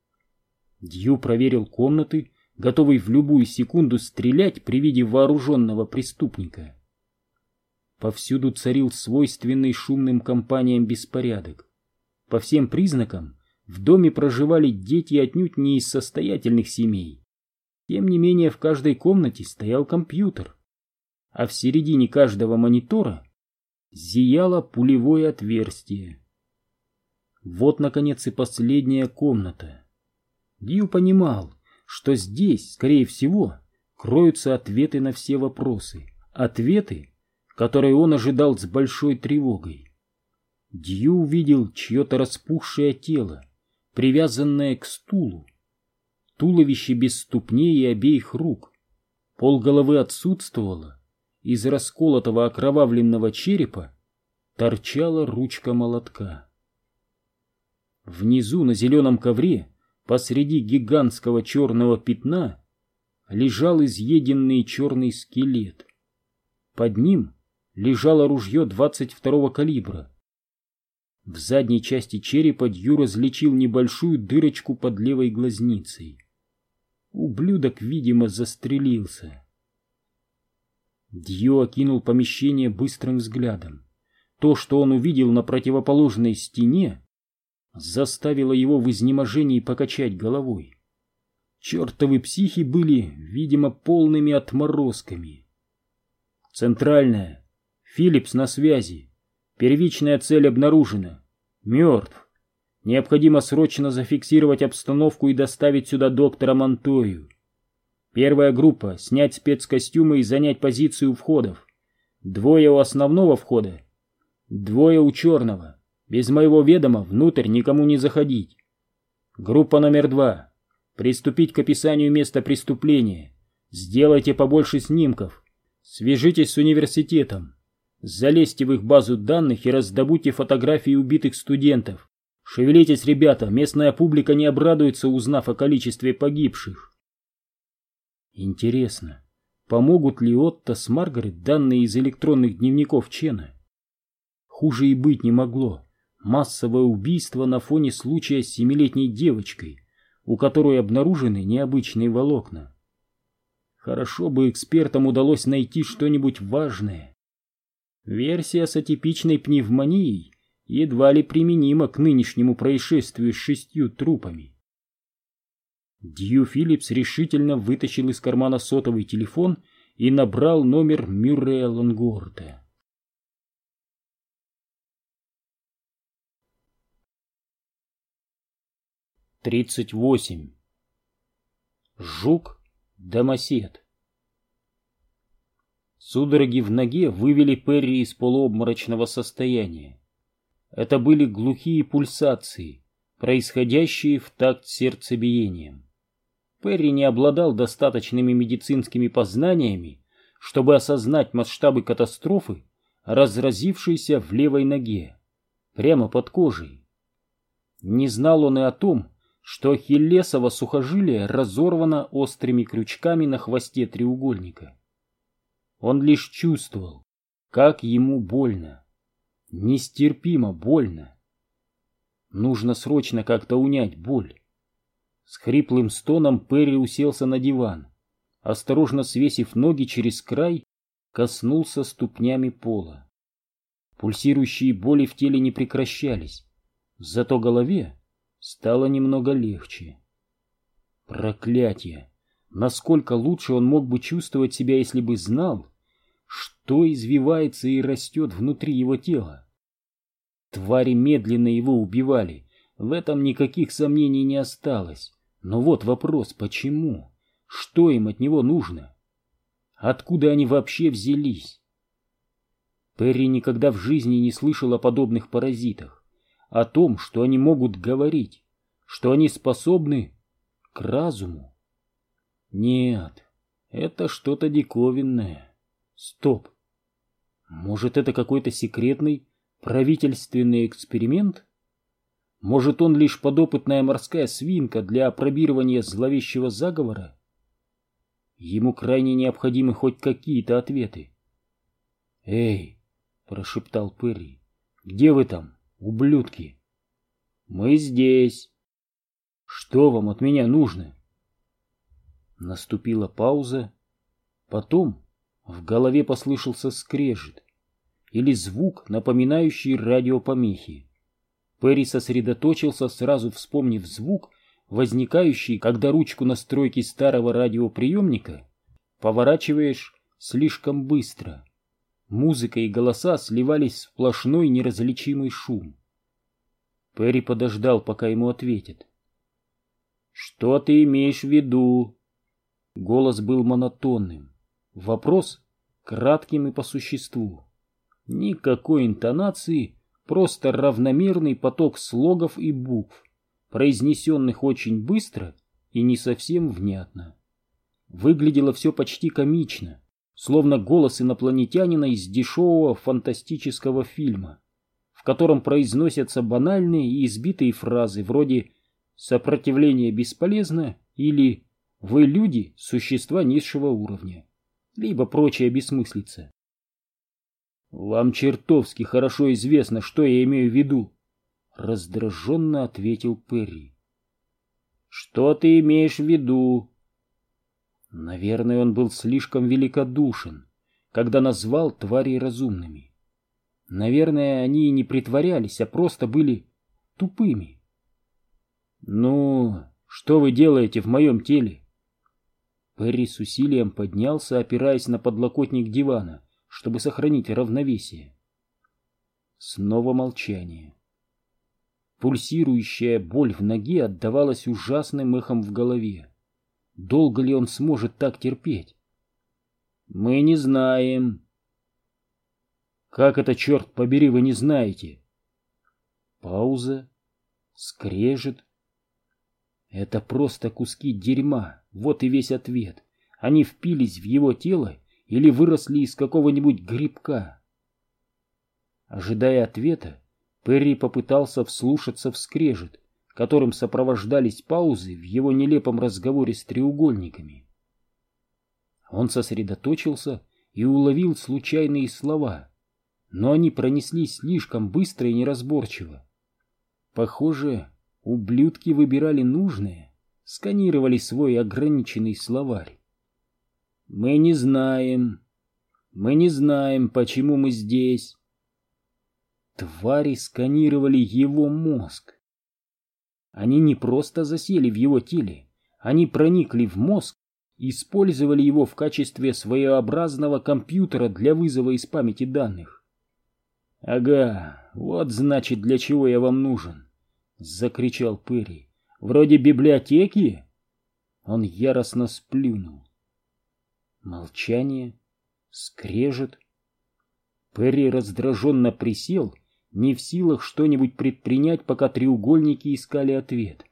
[SPEAKER 1] Дью проверил комнаты, готовый в любую секунду стрелять при виде вооруженного преступника. Повсюду царил свойственный шумным компаниям беспорядок. По всем признакам в доме проживали дети отнюдь не из состоятельных семей. Тем не менее, в каждой комнате стоял компьютер, а в середине каждого монитора зияло пулевое отверстие. Вот, наконец, и последняя комната. Дью понимал, что здесь, скорее всего, кроются ответы на все вопросы. Ответы, которые он ожидал с большой тревогой. Дью увидел чье-то распухшее тело, привязанное к стулу. Туловище без ступней и обеих рук. Полголовы отсутствовало. Из расколотого окровавленного черепа торчала ручка молотка. Внизу на зеленом ковре, посреди гигантского черного пятна, лежал изъеденный черный скелет. Под ним лежало ружье 22-го калибра. В задней части черепа Дью различил небольшую дырочку под левой глазницей. Ублюдок, видимо, застрелился. Дью окинул помещение быстрым взглядом. То, что он увидел на противоположной стене, заставило его в изнеможении покачать головой. Чертовы психи были, видимо, полными отморозками. «Центральная. Филлипс на связи. Первичная цель обнаружена. Мертв. Необходимо срочно зафиксировать обстановку и доставить сюда доктора Монтою. 1-я группа — снять спецкостюмы и занять позицию у входов. 2 у основного входа, 2 у черного. Без моего ведома внутрь никому не заходить. Группа номер 2. Приступить к описанию места преступления. Сделайте побольше снимков. Свяжитесь с университетом. Залезьте в их базу данных и раздобудьте фотографии убитых студентов. Шевелитесь, ребята, местная публика не обрадуется, узнав о количестве погибших. Интересно, помогут ли Отто с Маргарет данные из электронных дневников Чена? Хуже и быть не могло. Массовое убийство на фоне случая с 7-летней девочкой, у которой обнаружены необычные волокна. Хорошо бы экспертам удалось найти что-нибудь важное. Версия с атипичной пневмонией едва ли применима к нынешнему происшествию с 6 трупами. Дью Филлипс решительно вытащил из кармана сотовый телефон и набрал номер Мюррея Лонгорта. 38. Жук-домосед. Судороги в ноге вывели Перри из полуобморочного состояния. Это были глухие пульсации, происходящие в такт сердцебиением. Перри не обладал достаточными медицинскими познаниями, чтобы осознать масштабы катастрофы, разразившейся в левой ноге, прямо под кожей. Не знал он и о том, что ахиллесово сухожилие разорвано острыми крючками на хвосте треугольника. Он лишь чувствовал, как ему больно. Нестерпимо больно. Нужно срочно как-то унять боль. С хриплым стоном Перри уселся на диван, осторожно свесив ноги через край, коснулся ступнями пола. Пульсирующие боли в теле не прекращались, зато голове стало немного легче. Проклятие! Насколько лучше он мог бы чувствовать себя, если бы знал, что извивается и растет внутри его тела. Твари медленно его убивали, в этом никаких сомнений не осталось. Но вот вопрос, почему? Что им от него нужно? Откуда они вообще взялись? Перри никогда в жизни не слышал о подобных паразитах. О том, что они могут говорить, что они способны к разуму. Нет, это что-то диковинное. Стоп. Может, это какой-то секретный правительственный эксперимент? Может, он лишь подопытная морская свинка для опробирования зловещего заговора? Ему крайне необходимы хоть какие-то ответы. «Эй!» — прошептал Перри. «Где вы там, ублюдки?» «Мы здесь». «Что вам от меня нужно?» Наступила пауза. Потом в голове послышался скрежет или звук, напоминающий радиопомехи. Перри сосредоточился, сразу вспомнив звук, возникающий, когда ручку настройки старого радиоприемника поворачиваешь слишком быстро. Музыка и голоса сливались в сплошной неразличимый шум. Перри подождал, пока ему ответят. «Что ты имеешь в виду?» Голос был монотонным. Вопрос кратким и по существу. Никакой интонации, просто равномерный поток слогов и букв, произнесенных очень быстро и не совсем внятно. Выглядело все почти комично, словно голос инопланетянина из дешевого фантастического фильма, в котором произносятся банальные и избитые фразы вроде «сопротивление бесполезно» или «вы люди, существа низшего уровня», либо прочая бессмыслица. «Вам чертовски хорошо известно, что я имею в виду», — раздраженно ответил Перри. «Что ты имеешь в виду?» Наверное, он был слишком великодушен, когда назвал тварей разумными. Наверное, они и не притворялись, а просто были тупыми. «Ну, что вы делаете в моем теле?» Перри с усилием поднялся, опираясь на подлокотник дивана, чтобы сохранить равновесие. Снова молчание. Пульсирующая боль в ноге отдавалась ужасным эхом в голове. Долго ли он сможет так терпеть? «Мы не знаем». «Как это, черт побери, вы не знаете?» Пауза. Скрежет. Это просто куски дерьма, вот и весь ответ. Они впились в его тело или выросли из какого-нибудь грибка. Ожидая ответа, Перри попытался вслушаться в скрежет, которым сопровождались паузы в его нелепом разговоре с треугольниками. Он сосредоточился и уловил случайные слова, но они пронеслись слишком быстро и неразборчиво. Похоже, ублюдки выбирали нужное, сканировали свой ограниченный словарь. Мы не знаем, почему мы здесь. Твари сканировали его мозг. Они не просто засели в его теле, они проникли в мозг и использовали его в качестве своеобразного компьютера для вызова из памяти данных. «Ага, вот значит, для чего я вам нужен!» — закричал Перри. «Вроде библиотеки?» Он яростно сплюнул. Молчание, скрежет. Перри раздраженно присел, не в силах что-нибудь предпринять, пока треугольники искали ответ.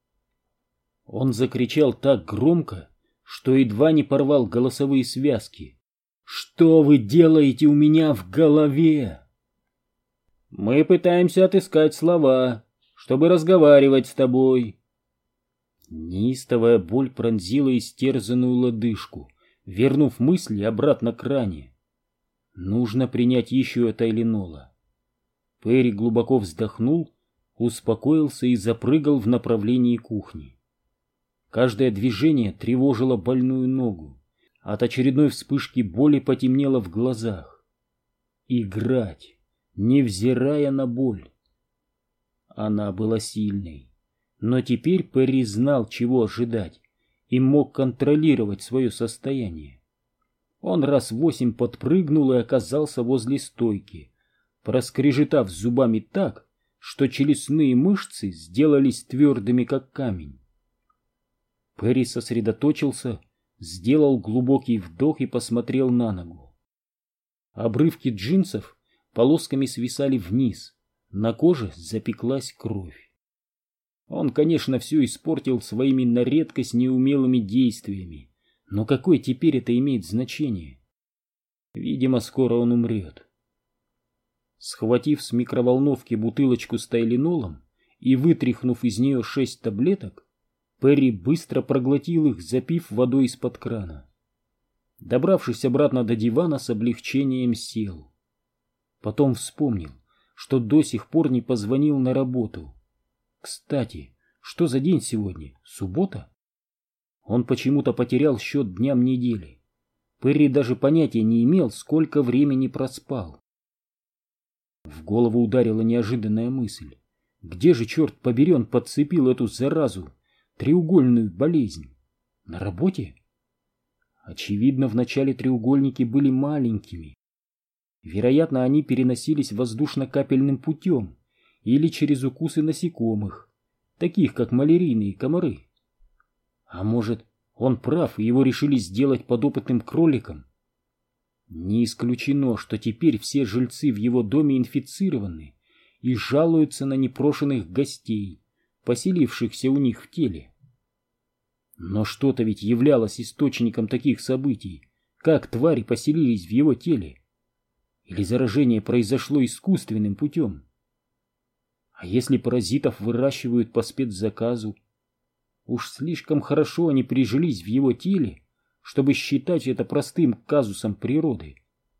[SPEAKER 1] Он закричал так громко, что едва не порвал голосовые связки. «Что вы делаете у меня в голове?» «Мы пытаемся отыскать слова, чтобы разговаривать с тобой». Неистовая боль пронзила истерзанную лодыжку, вернув мысли обратно к ране. Нужно принять еще тайленола. Перри глубоко вздохнул, успокоился и запрыгал в направлении кухни. Каждое движение тревожило больную ногу. От очередной вспышки боли потемнело в глазах. Играть, невзирая на боль. Она была сильной. Но теперь Перри знал, чего ожидать, и мог контролировать свое состояние. Он раз 8 подпрыгнул и оказался возле стойки, проскрежетав зубами так, что челюстные мышцы сделались твердыми, как камень. Перри сосредоточился, сделал глубокий вдох и посмотрел на ногу. Обрывки джинсов полосками свисали вниз, на коже запеклась кровь. Он, конечно, все испортил своими на редкость неумелыми действиями, но какое теперь это имеет значение? Видимо, скоро он умрет. Схватив с микроволновки бутылочку с тайленолом и вытряхнув из нее 6 таблеток, Перри быстро проглотил их, запив водой из-под крана. Добравшись обратно до дивана, с облегчением сел. Потом вспомнил, что до сих пор не позвонил на работу. Кстати, что за день сегодня? Суббота? Он почему-то потерял счет дням недели. Перри даже понятия не имел, сколько времени проспал. В голову ударила неожиданная мысль. Где же, черт побери, он подцепил эту заразу? Треугольную болезнь. На работе? Очевидно, вначале треугольники были маленькими. Вероятно, они переносились воздушно-капельным путем или через укусы насекомых, таких как малярийные комары. А может, он прав, и его решили сделать подопытным кроликом? Не исключено, что теперь все жильцы в его доме инфицированы и жалуются на непрошенных гостей, поселившихся у них в теле. Но что-то ведь являлось источником таких событий, как твари поселились в его теле. Или заражение произошло искусственным путем? А если паразитов выращивают по спецзаказу? Уж слишком хорошо они прижились в его теле, чтобы считать это простым казусом природы.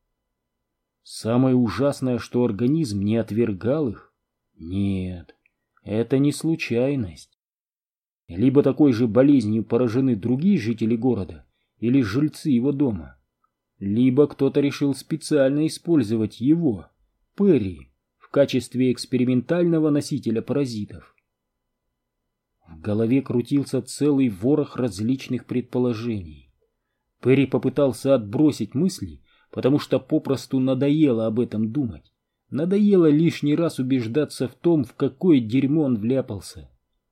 [SPEAKER 1] Самое ужасное, что организм не отвергал их. Нет, это не случайность. Либо такой же болезнью поражены другие жители города или жильцы его дома, либо кто-то решил специально использовать его, Перри, в качестве экспериментального носителя паразитов. В голове крутился целый ворох различных предположений. Перри попытался отбросить мысли, потому что попросту надоело об этом думать. Надоело лишний раз убеждаться в том, в какое дерьмо он вляпался.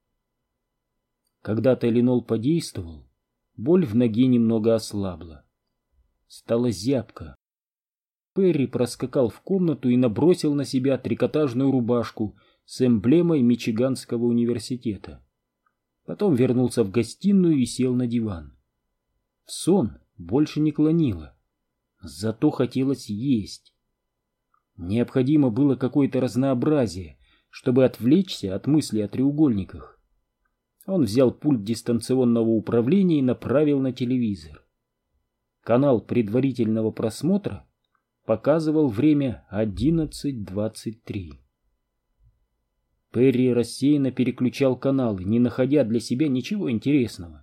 [SPEAKER 1] Когда тайленол подействовал, боль в ноге немного ослабла. Стало зябко. Перри проскакал в комнату и набросил на себя трикотажную рубашку с эмблемой Мичиганского университета. Потом вернулся в гостиную и сел на диван. В сон больше не клонило, зато хотелось есть. Необходимо было какое-то разнообразие, чтобы отвлечься от мысли о треугольниках. Он взял пульт дистанционного управления и направил на телевизор. Канал предварительного просмотра показывал время 11:23. Перри рассеянно переключал каналы, не находя для себя ничего интересного.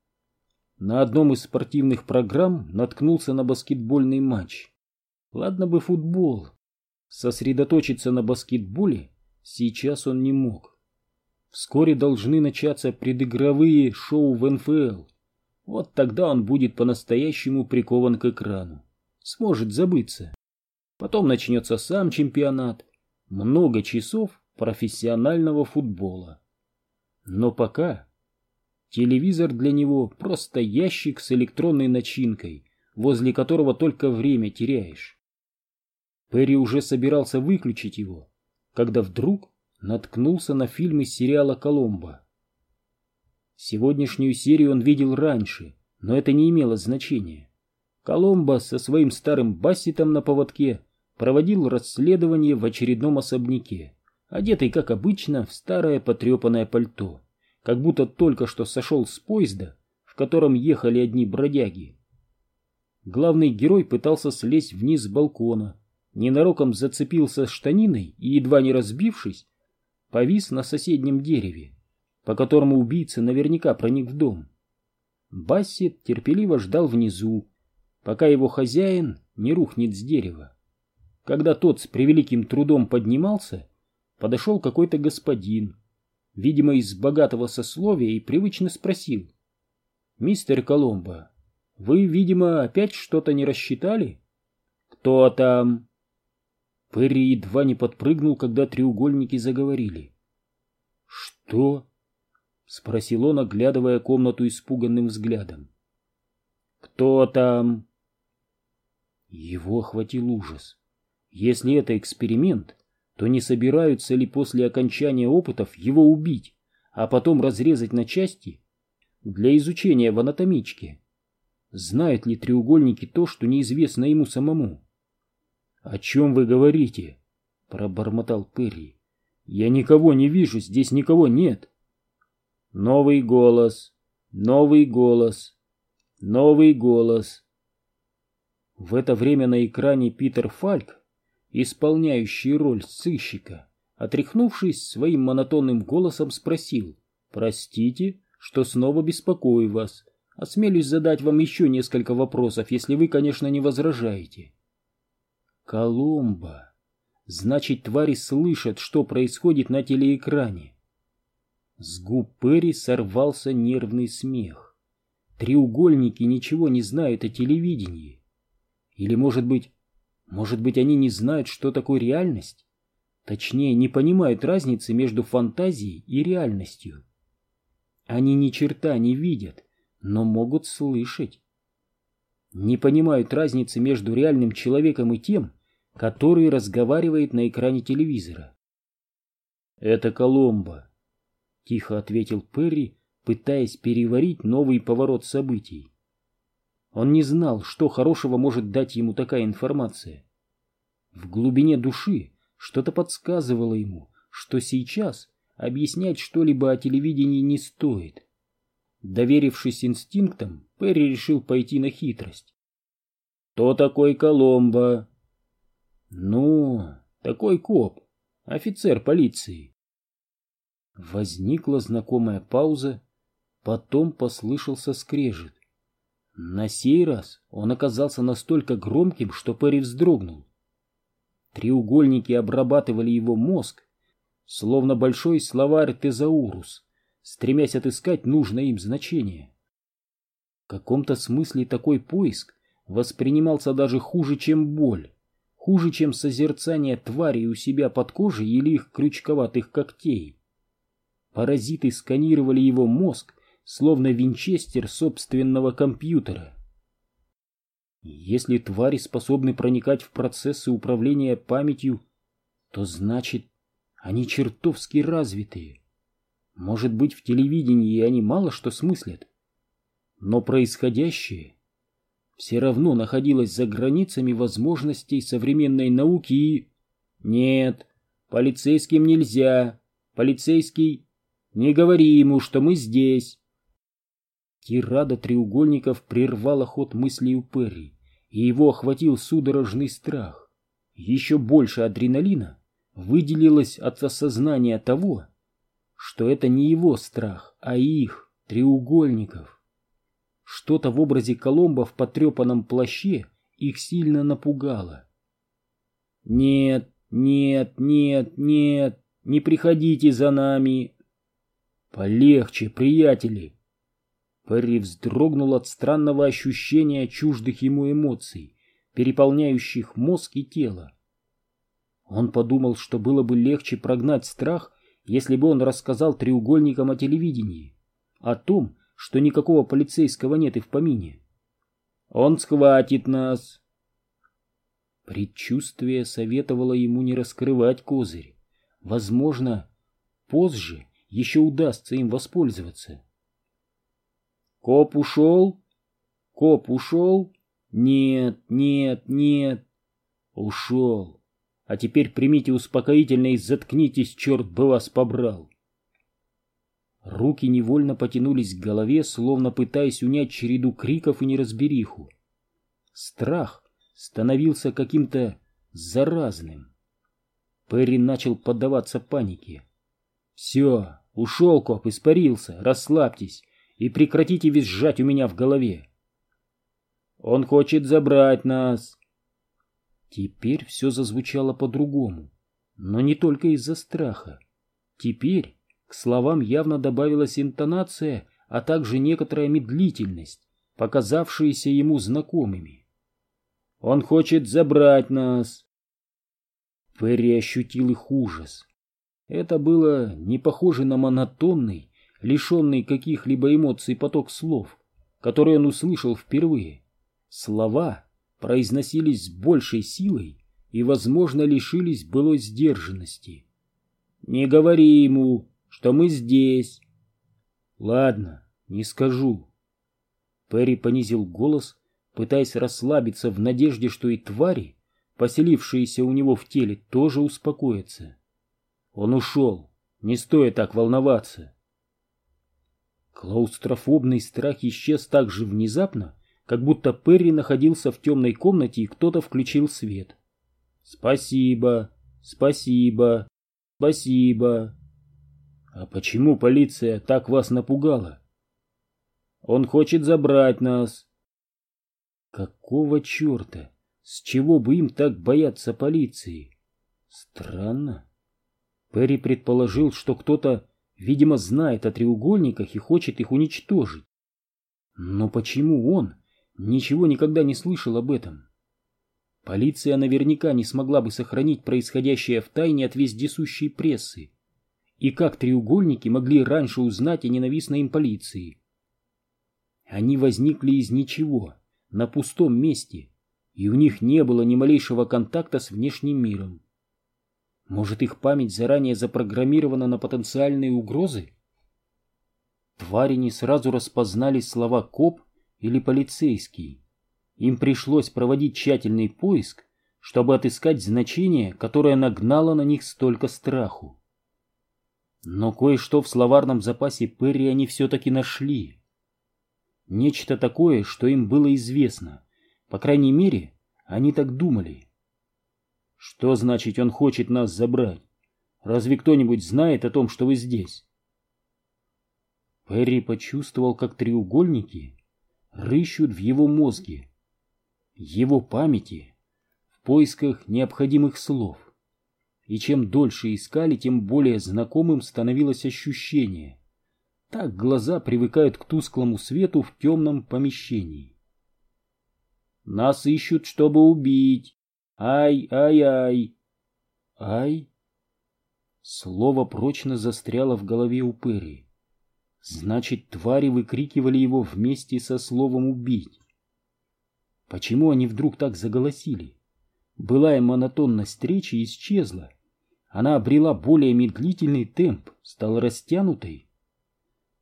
[SPEAKER 1] На одном из спортивных программ наткнулся на баскетбольный матч. Ладно бы футбол. Сосредоточиться на баскетболе сейчас он не мог. Вскоре должны начаться предигровые шоу в НФЛ. Вот тогда он будет по-настоящему прикован к экрану. Сможет забыться. Потом начнется сам чемпионат. Много часов профессионального футбола. Но пока телевизор для него просто ящик с электронной начинкой, возле которого только время теряешь. Перри уже собирался выключить его, когда вдруг наткнулся на фильм из сериала «Коломбо». Сегодняшнюю серию он видел раньше, но это не имело значения. Коломбо со своим старым Бассетом на поводке проводил расследование в очередном особняке, одетый, как обычно, в старое потрепанное пальто, как будто только что сошел с поезда, в котором ехали одни бродяги. Главный герой пытался слезть вниз с балкона, ненароком зацепился штаниной и, едва не разбившись, повис на соседнем дереве, по которому убийца наверняка проник в дом. Бассет терпеливо ждал внизу, пока его хозяин не рухнет с дерева. Когда тот с превеликим трудом поднимался, подошел какой-то господин, видимо, из богатого сословия, и привычно спросил: «Мистер Коломбо, вы, видимо, опять что-то не рассчитали?» «Кто там?» Перри едва не подпрыгнул, когда треугольники заговорили. «Что?» — спросил он, оглядывая комнату испуганным взглядом. «Кто там?» Его охватил ужас. Если это эксперимент, то не собираются ли после окончания опытов его убить, а потом разрезать на части для изучения в анатомичке? Знают ли треугольники то, что неизвестно ему самому? «О чем вы говорите?» — пробормотал Перри. «Я никого не вижу, здесь никого нет». Новый голос, новый голос, новый голос. В это время на экране Питер Фальк, исполняющий роль сыщика, отряхнувшись, своим монотонным голосом спросил: «Простите, что снова беспокою вас. Осмелюсь задать вам еще несколько вопросов, если вы, конечно, не возражаете». Коломбо. Значит, твари слышат, что происходит на телеэкране. С губ Перри сорвался нервный смех. Треугольники ничего не знают о телевидении. Или, может быть, они не знают, что такое реальность? Точнее, не понимают разницы между фантазией и реальностью. Они ни черта не видят, но могут слышать. Не понимают разницы между реальным человеком и тем, который разговаривает на экране телевизора. «Это Коломбо», — тихо ответил Перри, пытаясь переварить новый поворот событий. Он не знал, что хорошего может дать ему такая информация. В глубине души что-то подсказывало ему, что сейчас объяснять что-либо о телевидении не стоит. Доверившись инстинктам, Перри решил пойти на хитрость. «Кто такой Коломбо?» «Ну, такой коп, офицер полиции». Возникла знакомая пауза, потом послышался скрежет. На сей раз он оказался настолько громким, что Перри вздрогнул. Треугольники обрабатывали его мозг, словно большой словарь тезаурус, стремясь отыскать нужное им значение. В каком-то смысле такой поиск воспринимался даже хуже, чем боль, хуже, чем созерцание тварей у себя под кожей или их крючковатых когтей. Паразиты сканировали его мозг, словно винчестер собственного компьютера. Если твари способны проникать в процессы управления памятью, то значит, они чертовски развитые. Может быть, в телевидении они мало что смыслят, но происходящее все равно находилось за границами возможностей современной науки и... Нет, полицейским нельзя. Полицейский, не говори ему, что мы здесь. Тирада треугольников прервала ход мыслей у Перри, и его охватил судорожный страх. Еще больше адреналина выделилось от осознания того, что это не его страх, а их, треугольников. Что-то в образе Коломбо в потрепанном плаще их сильно напугало. «Нет, нет, нет, нет, не приходите за нами!» «Полегче, приятели!» Перри вздрогнул от странного ощущения чуждых ему эмоций, переполняющих мозг и тело. Он подумал, что было бы легче прогнать страх, если бы он рассказал треугольникам о телевидении, о том, что никакого полицейского нет и в помине. «Он схватит нас!» Предчувствие советовало ему не раскрывать козырь. Возможно, позже еще удастся им воспользоваться. «Коп ушел? Коп ушел? Нет, нет, нет. Ушел. А теперь примите успокоительное и заткнитесь, черт бы вас побрал». Руки невольно потянулись к голове, словно пытаясь унять череду криков и неразбериху. Страх становился каким-то заразным. Перри начал поддаваться панике. «Все, ушел коп, испарился, расслабьтесь и прекратите визжать у меня в голове. Он хочет забрать нас». Теперь все зазвучало по-другому, но не только из-за страха. Теперь к словам явно добавилась интонация, а также некоторая медлительность, показавшиеся ему знакомыми. «Он хочет забрать нас». Перри ощутил их ужас. Это было не похоже на монотонный, лишенный каких-либо эмоций поток слов, который он услышал впервые. Слова произносились с большей силой и, возможно, лишились былой сдержанности. «Не говори ему, что мы здесь». «Ладно, не скажу». Перри понизил голос, пытаясь расслабиться в надежде, что и твари, поселившиеся у него в теле, тоже успокоятся. «Он ушел. Не стоит так волноваться». Клаустрофобный страх исчез так же внезапно, как будто Перри находился в темной комнате и кто-то включил свет. «Спасибо, спасибо, спасибо». «А почему полиция так вас напугала?» «Он хочет забрать нас». Какого черта? С чего бы им так бояться полиции? Странно. Перри предположил, что кто-то, видимо, знает о треугольниках и хочет их уничтожить. Но почему он ничего никогда не слышал об этом? Полиция наверняка не смогла бы сохранить происходящее в тайне от вездесущей прессы. И как треугольники могли раньше узнать о ненавистной им полиции? Они возникли из ничего, на пустом месте, и у них не было ни малейшего контакта с внешним миром. Может, их память заранее запрограммирована на потенциальные угрозы? Твари не сразу распознали слова «коп» или «полицейский». Им пришлось проводить тщательный поиск, чтобы отыскать значение, которое нагнало на них столько страху. Но кое-что в словарном запасе Перри они все-таки нашли. Нечто такое, что им было известно. По крайней мере, они так думали. «Что значит, он хочет нас забрать? Разве кто-нибудь знает о том, что вы здесь?» Перри почувствовал, как треугольники рыщут в его мозге, его памяти, в поисках необходимых слов. И чем дольше искали, тем более знакомым становилось ощущение. Так глаза привыкают к тусклому свету в темном помещении. «Нас ищут, чтобы убить. Ай, ай, ай!» «Ай?» Слово прочно застряло в голове у Перри. Значит, твари выкрикивали его вместе со словом «убить». Почему они вдруг так заголосили? Былая монотонность речи исчезла. Она обрела более медлительный темп, стала растянутой.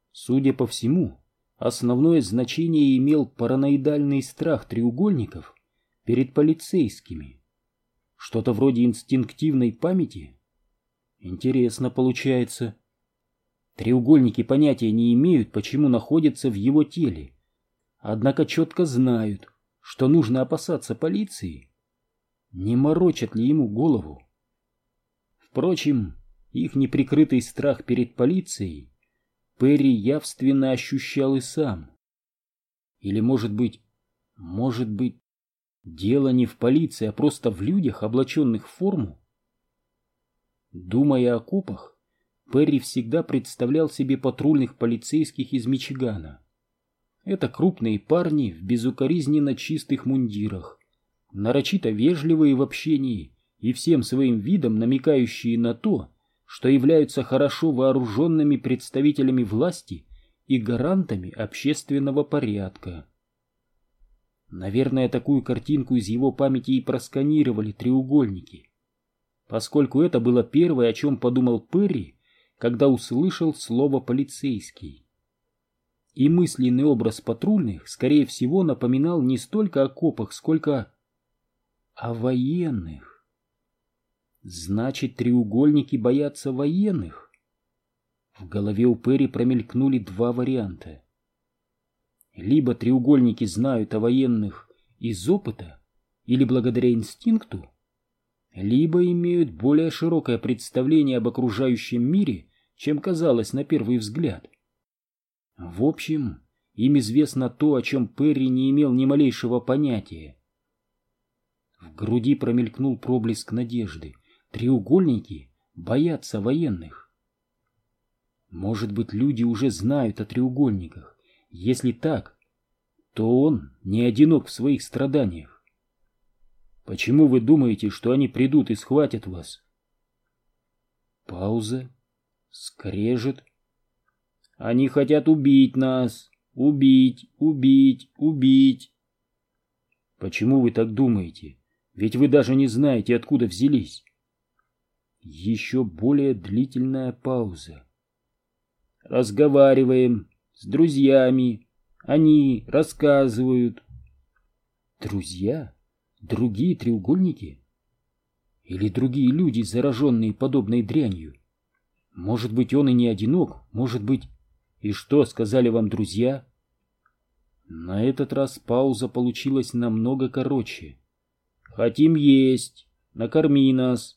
[SPEAKER 1] Судя по всему, основное значение имел параноидальный страх треугольников перед полицейскими. Что-то вроде инстинктивной памяти? Интересно получается. Треугольники понятия не имеют, почему находятся в его теле, однако четко знают, что нужно опасаться полиции. Не морочат ли ему голову? Впрочем, их неприкрытый страх перед полицией Перри явственно ощущал и сам. Или, может быть, дело не в полиции, а просто в людях, облаченных в форму? Думая о копах, Перри всегда представлял себе патрульных полицейских из Мичигана. Это крупные парни в безукоризненно чистых мундирах, нарочито вежливые в общении и всем своим видом намекающие на то, что являются хорошо вооруженными представителями власти и гарантами общественного порядка. Наверное, такую картинку из его памяти и просканировали треугольники, поскольку это было первое, о чем подумал Перри, когда услышал слово «полицейский». И мысленный образ патрульных, скорее всего, напоминал не столько о копах, сколько о военных. Значит, треугольники боятся военных? В голове у Перри промелькнули два варианта. Либо треугольники знают о военных из опыта или благодаря инстинкту, либо имеют более широкое представление об окружающем мире, чем казалось на первый взгляд. В общем, им известно то, о чем Перри не имел ни малейшего понятия. В груди промелькнул проблеск надежды. Треугольники боятся военных. Может быть, люди уже знают о треугольниках. Если так, то он не одинок в своих страданиях. Почему вы думаете, что они придут и схватят вас? Пауза. Скрежет. Они хотят убить нас. Убить, убить, убить. Почему вы так думаете? Ведь вы даже не знаете, откуда взялись. Еще более длительная пауза. Разговариваем с друзьями. Они рассказывают. Друзья? Другие треугольники? Или другие люди, зараженные подобной дрянью? Может быть, он и не одинок, может быть... И что сказали вам друзья? На этот раз пауза получилась намного короче. Хотим есть, накорми нас.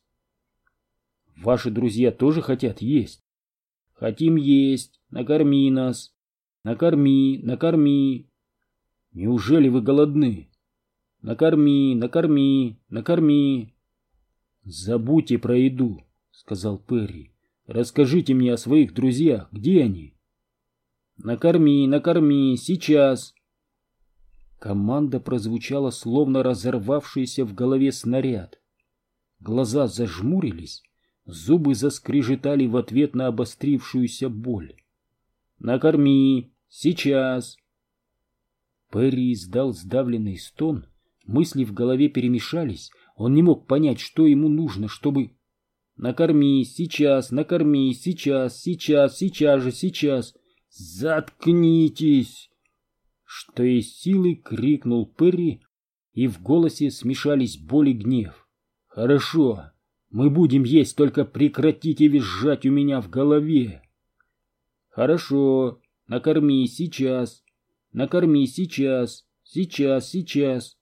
[SPEAKER 1] Ваши друзья тоже хотят есть? Хотим есть, накорми нас. Накорми, накорми. Неужели вы голодны? Накорми, накорми, накорми. Забудьте про еду, сказал Перри. Расскажите мне о своих друзьях, где они? Накорми, накорми, сейчас. Команда прозвучала, словно разорвавшийся в голове снаряд. Глаза зажмурились, зубы заскрежетали в ответ на обострившуюся боль. Накорми, сейчас. Перри издал сдавленный стон, мысли в голове перемешались, он не мог понять, что ему нужно, чтобы... Накорми, сейчас, накорми, сейчас, сейчас, сейчас же, сейчас. Заткнитесь! Что из силы крикнул Перри, и в голосе смешались боль и гнев. Хорошо, мы будем есть, только прекратите визжать у меня в голове. Хорошо, накорми сейчас, накорми сейчас, сейчас, сейчас.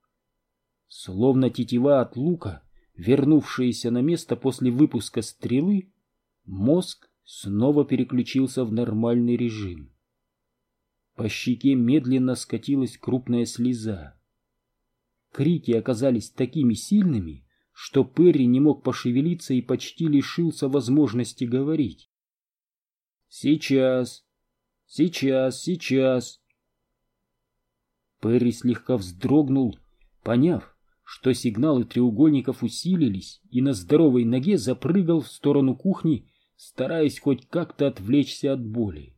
[SPEAKER 1] Словно тетива от лука, вернувшаяся на место после выпуска стрелы, мозг снова переключился в нормальный режим. По щеке медленно скатилась крупная слеза. Крики оказались такими сильными, что Перри не мог пошевелиться и почти лишился возможности говорить. Сейчас, сейчас, сейчас. Перри слегка вздрогнул, поняв, что сигналы треугольников усилились, и на здоровой ноге запрыгал в сторону кухни, стараясь хоть как-то отвлечься от боли.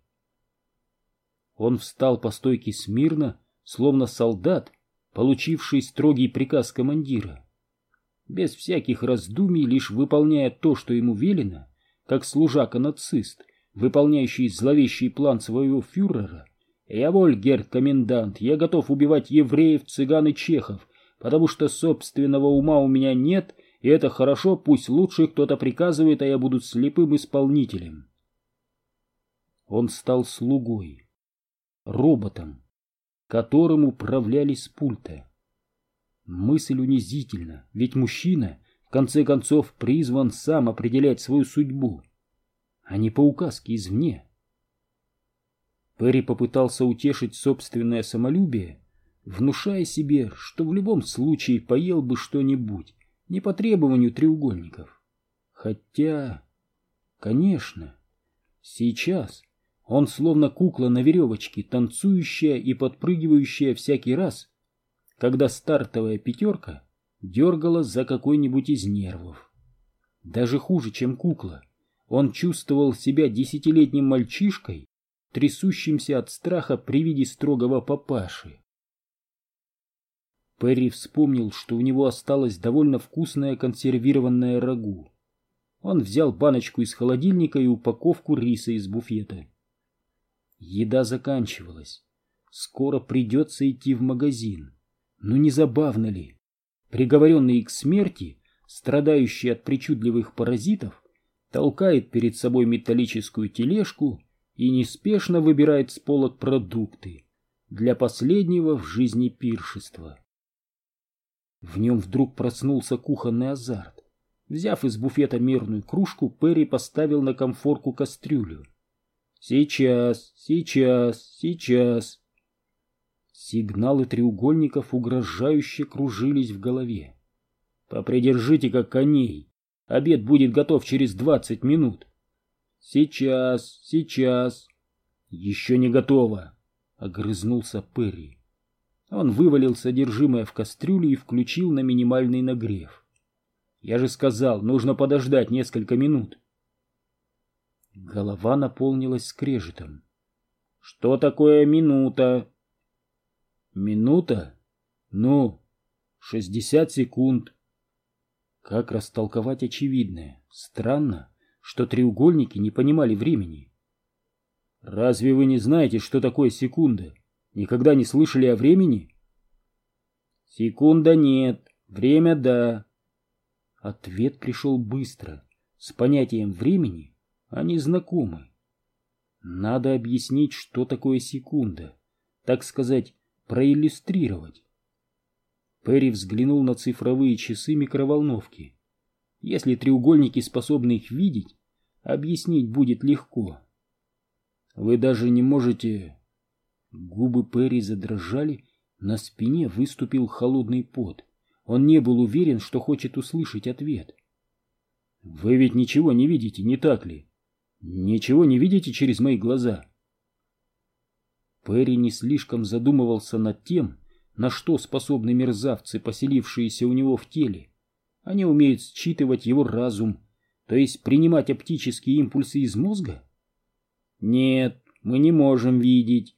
[SPEAKER 1] Он встал по стойке смирно, словно солдат, получивший строгий приказ командира. Без всяких раздумий, лишь выполняя то, что ему велено, как служака-нацист, выполняющий зловещий план своего фюрера: «Яволь, герр-комендант, я готов убивать евреев, цыган и чехов, потому что собственного ума у меня нет, и это хорошо, пусть лучше кто-то приказывает, а я буду слепым исполнителем». Он стал слугой, роботом, которым управляли с пульта. Мысль унизительна, ведь мужчина, в конце концов, призван сам определять свою судьбу, а не по указке извне. Перри попытался утешить собственное самолюбие, внушая себе, что в любом случае поел бы что-нибудь, не по требованию треугольников. Хотя, конечно, сейчас он словно кукла на веревочке, танцующая и подпрыгивающая всякий раз, когда стартовая пятерка дергала за какой-нибудь из нервов. Даже хуже, чем кукла, он чувствовал себя 10-летним мальчишкой, трясущимся от страха при виде строгого папаши. Перри вспомнил, что у него осталось довольно вкусное консервированное рагу. Он взял баночку из холодильника и упаковку риса из буфета. Еда заканчивалась. Скоро придется идти в магазин. Ну не забавно ли? Приговоренный к смерти, страдающий от причудливых паразитов, толкает перед собой металлическую тележку и неспешно выбирает с полок продукты для последнего в жизни пиршества. В нем вдруг проснулся кухонный азарт. Взяв из буфета мерную кружку, Перри поставил на конфорку кастрюлю. Сейчас, сейчас, сейчас. Сигналы треугольников угрожающе кружились в голове. Попридержите-ка коней. Обед будет готов через 20 минут. Сейчас, сейчас. Еще не готово, огрызнулся Перри. Он вывалил содержимое в кастрюлю и включил на минимальный нагрев. Я же сказал, нужно подождать несколько минут. Голова наполнилась скрежетом. Что такое минута? Минута? Ну, 60 секунд. Как растолковать очевидное? Странно, что треугольники не понимали времени. Разве вы не знаете, что такое секунда? Никогда не слышали о времени? Секунда нет, время да. Ответ пришел быстро. С понятием времени они знакомы. Надо объяснить, что такое секунда. Так сказать, проиллюстрировать. Перри взглянул на цифровые часы микроволновки. Если треугольники способны их видеть, объяснить будет легко. Вы даже не можете... Губы Перри задрожали, на спине выступил холодный пот. Он не был уверен, что хочет услышать ответ. Вы ведь ничего не видите, не так ли? Ничего не видите через мои глаза? Перри не слишком задумывался над тем, на что способны мерзавцы, поселившиеся у него в теле. Они умеют считывать его разум, то есть принимать оптические импульсы из мозга? Нет, мы не можем видеть.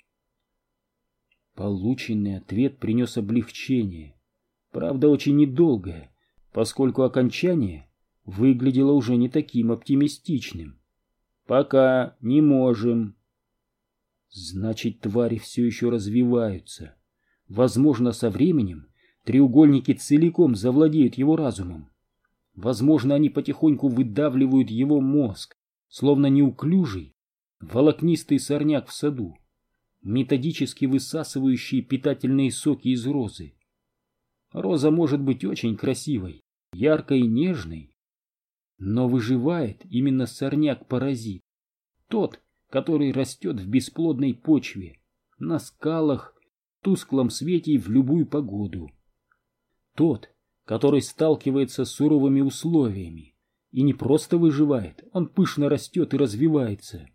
[SPEAKER 1] Полученный ответ принес облегчение, правда очень недолгое, поскольку окончание выглядело уже не таким оптимистичным. Пока не можем. Значит, твари все еще развиваются. Возможно, со временем треугольники целиком завладеют его разумом. Возможно, они потихоньку выдавливают его мозг, словно неуклюжий, волокнистый сорняк в саду, методически высасывающий питательные соки из розы. Роза может быть очень красивой, яркой и нежной, но выживает именно сорняк-паразит, тот, который растет в бесплодной почве, на скалах, в тусклом свете и в любую погоду. Тот, который сталкивается с суровыми условиями и не просто выживает, он пышно растет и развивается.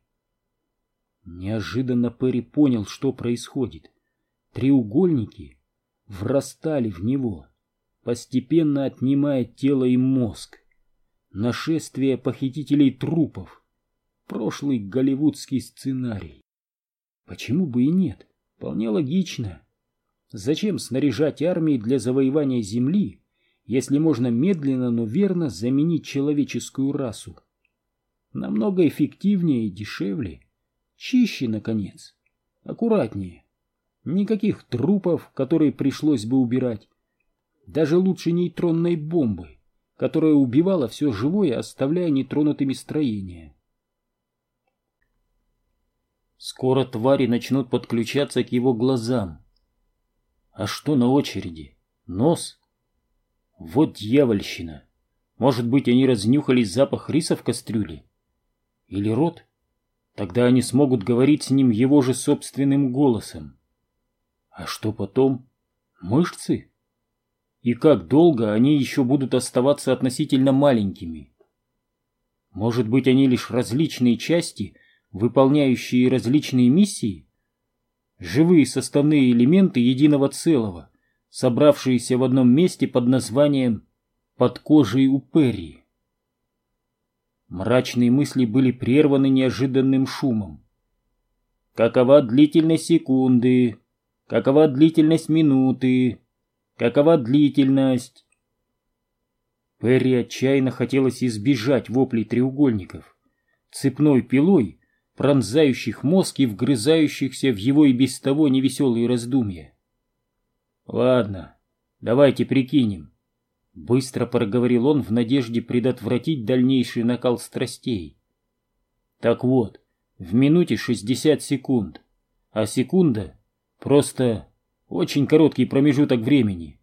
[SPEAKER 1] Неожиданно Перри понял, что происходит. Треугольники врастали в него, постепенно отнимая тело и мозг. Нашествие похитителей трупов. Прошлый голливудский сценарий. Почему бы и нет? Вполне логично. Зачем снаряжать армии для завоевания Земли, если можно медленно, но верно заменить человеческую расу? Намного эффективнее и дешевле. Чище, наконец. Аккуратнее. Никаких трупов, которые пришлось бы убирать. Даже лучше нейтронной бомбы, которая убивала все живое, оставляя нетронутыми строения. Скоро твари начнут подключаться к его глазам. А что на очереди? Нос? Вот дьявольщина. Может быть, они разнюхали запах риса в кастрюле? Или рот? Тогда они смогут говорить с ним его же собственным голосом. А что потом? Мышцы? И как долго они еще будут оставаться относительно маленькими? Может быть, они лишь различные части, выполняющие различные миссии? Живые составные элементы единого целого, собравшиеся в одном месте под названием «Под кожей у Перри». Мрачные мысли были прерваны неожиданным шумом. Какова длительность секунды? Какова длительность минуты? Какова длительность? Перри отчаянно хотелось избежать воплей треугольников, цепной пилой, пронзающих мозг и вгрызающихся в его и без того невеселые раздумья. «Ладно, давайте прикинем», — быстро проговорил он в надежде предотвратить дальнейший накал страстей. «Так вот, в минуте 60 секунд, а секунда — просто очень короткий промежуток времени».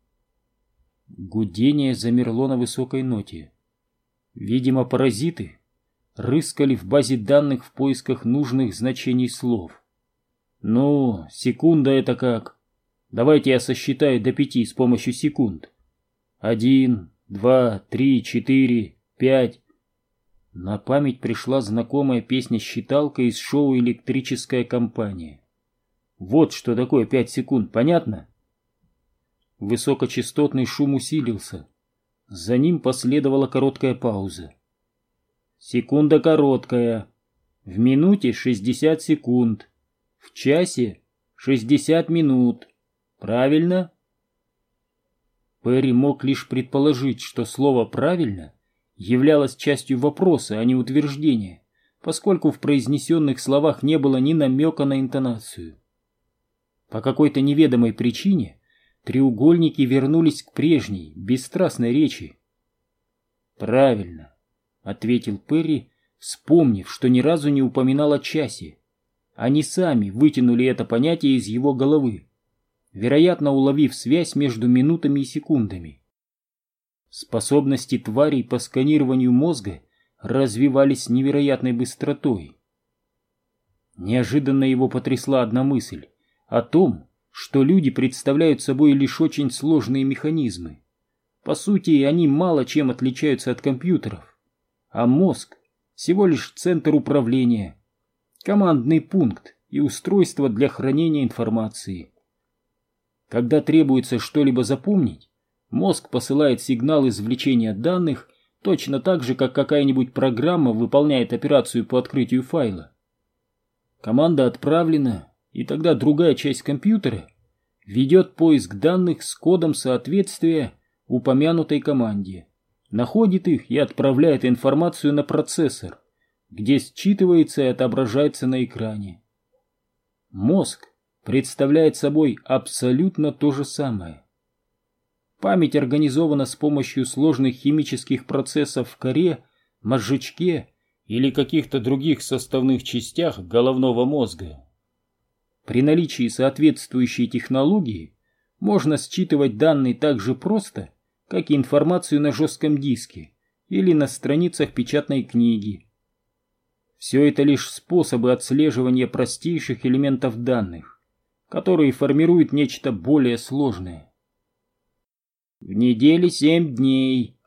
[SPEAKER 1] Гудение замерло на высокой ноте. Видимо, паразиты рыскали в базе данных в поисках нужных значений слов. «Ну, секунда — это как? Давайте я сосчитаю до 5 с помощью секунд. 1, 2, 3, 4, 5. На память пришла знакомая песня-считалка из шоу «Электрическая компания». Вот что такое 5 секунд, понятно? Высокочастотный шум усилился. За ним последовала короткая пауза. Секунда короткая. В минуте 60 секунд. В часе 60 минут. Правильно? Перри мог лишь предположить, что слово «правильно» являлось частью вопроса, а не утверждения, поскольку в произнесенных словах не было ни намека на интонацию. По какой-то неведомой причине треугольники вернулись к прежней, бесстрастной речи. «Правильно», — ответил Перри, вспомнив, что ни разу не упоминал о часе. Они сами вытянули это понятие из его головы, вероятно, уловив связь между минутами и секундами. Способности тварей по сканированию мозга развивались с невероятной быстротой. Неожиданно его потрясла одна мысль о том, что люди представляют собой лишь очень сложные механизмы. По сути, они мало чем отличаются от компьютеров, а мозг всего лишь центр управления, командный пункт и устройство для хранения информации. Когда требуется что-либо запомнить, мозг посылает сигнал извлечения данных точно так же, как какая-нибудь программа выполняет операцию по открытию файла. Команда отправлена, и тогда другая часть компьютера ведет поиск данных с кодом соответствия упомянутой команде, находит их и отправляет информацию на процессор, где считывается и отображается на экране. Мозг представляет собой абсолютно то же самое. Память организована с помощью сложных химических процессов в коре, мозжечке или каких-то других составных частях головного мозга. При наличии соответствующей технологии можно считывать данные так же просто, как и информацию на жестком диске или на страницах печатной книги. Все это лишь способы отслеживания простейших элементов данных, которые формируют нечто более сложное. В неделе 7 дней.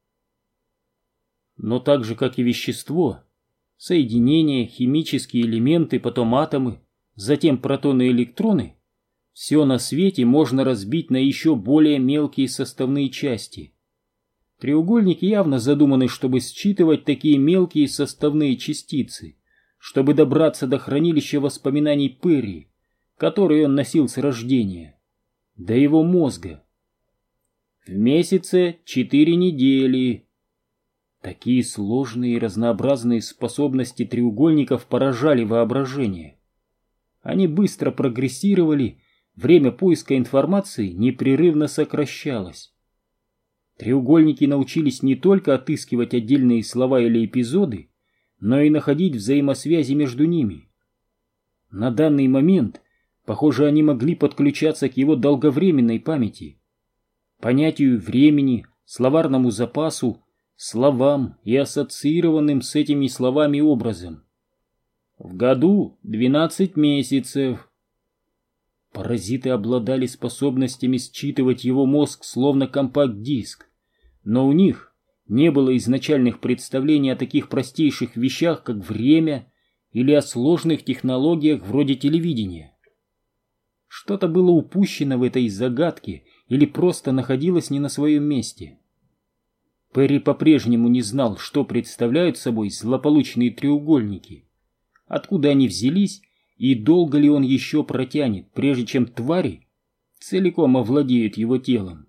[SPEAKER 1] Но так же, как и вещество, соединения, химические элементы, потом атомы, затем протоны и электроны, все на свете можно разбить на еще более мелкие составные части. Треугольники явно задуманы, чтобы считывать такие мелкие составные частицы, чтобы добраться до хранилища воспоминаний Перри, которые он носил с рождения, до его мозга. В месяце 4 недели. Такие сложные и разнообразные способности треугольников поражали воображение. Они быстро прогрессировали, время поиска информации непрерывно сокращалось. Треугольники научились не только отыскивать отдельные слова или эпизоды, но и находить взаимосвязи между ними. На данный момент, похоже, они могли подключаться к его долговременной памяти, понятию времени, словарному запасу, словам и ассоциированным с этими словами образом. В году 12 месяцев. Паразиты обладали способностями считывать его мозг словно компакт-диск, но у них не было изначальных представлений о таких простейших вещах, как время, или о сложных технологиях вроде телевидения. Что-то было упущено в этой загадке или просто находилось не на своем месте. Перри по-прежнему не знал, что представляют собой злополучные треугольники, откуда они взялись и долго ли он еще протянет, прежде чем твари целиком овладеют его телом.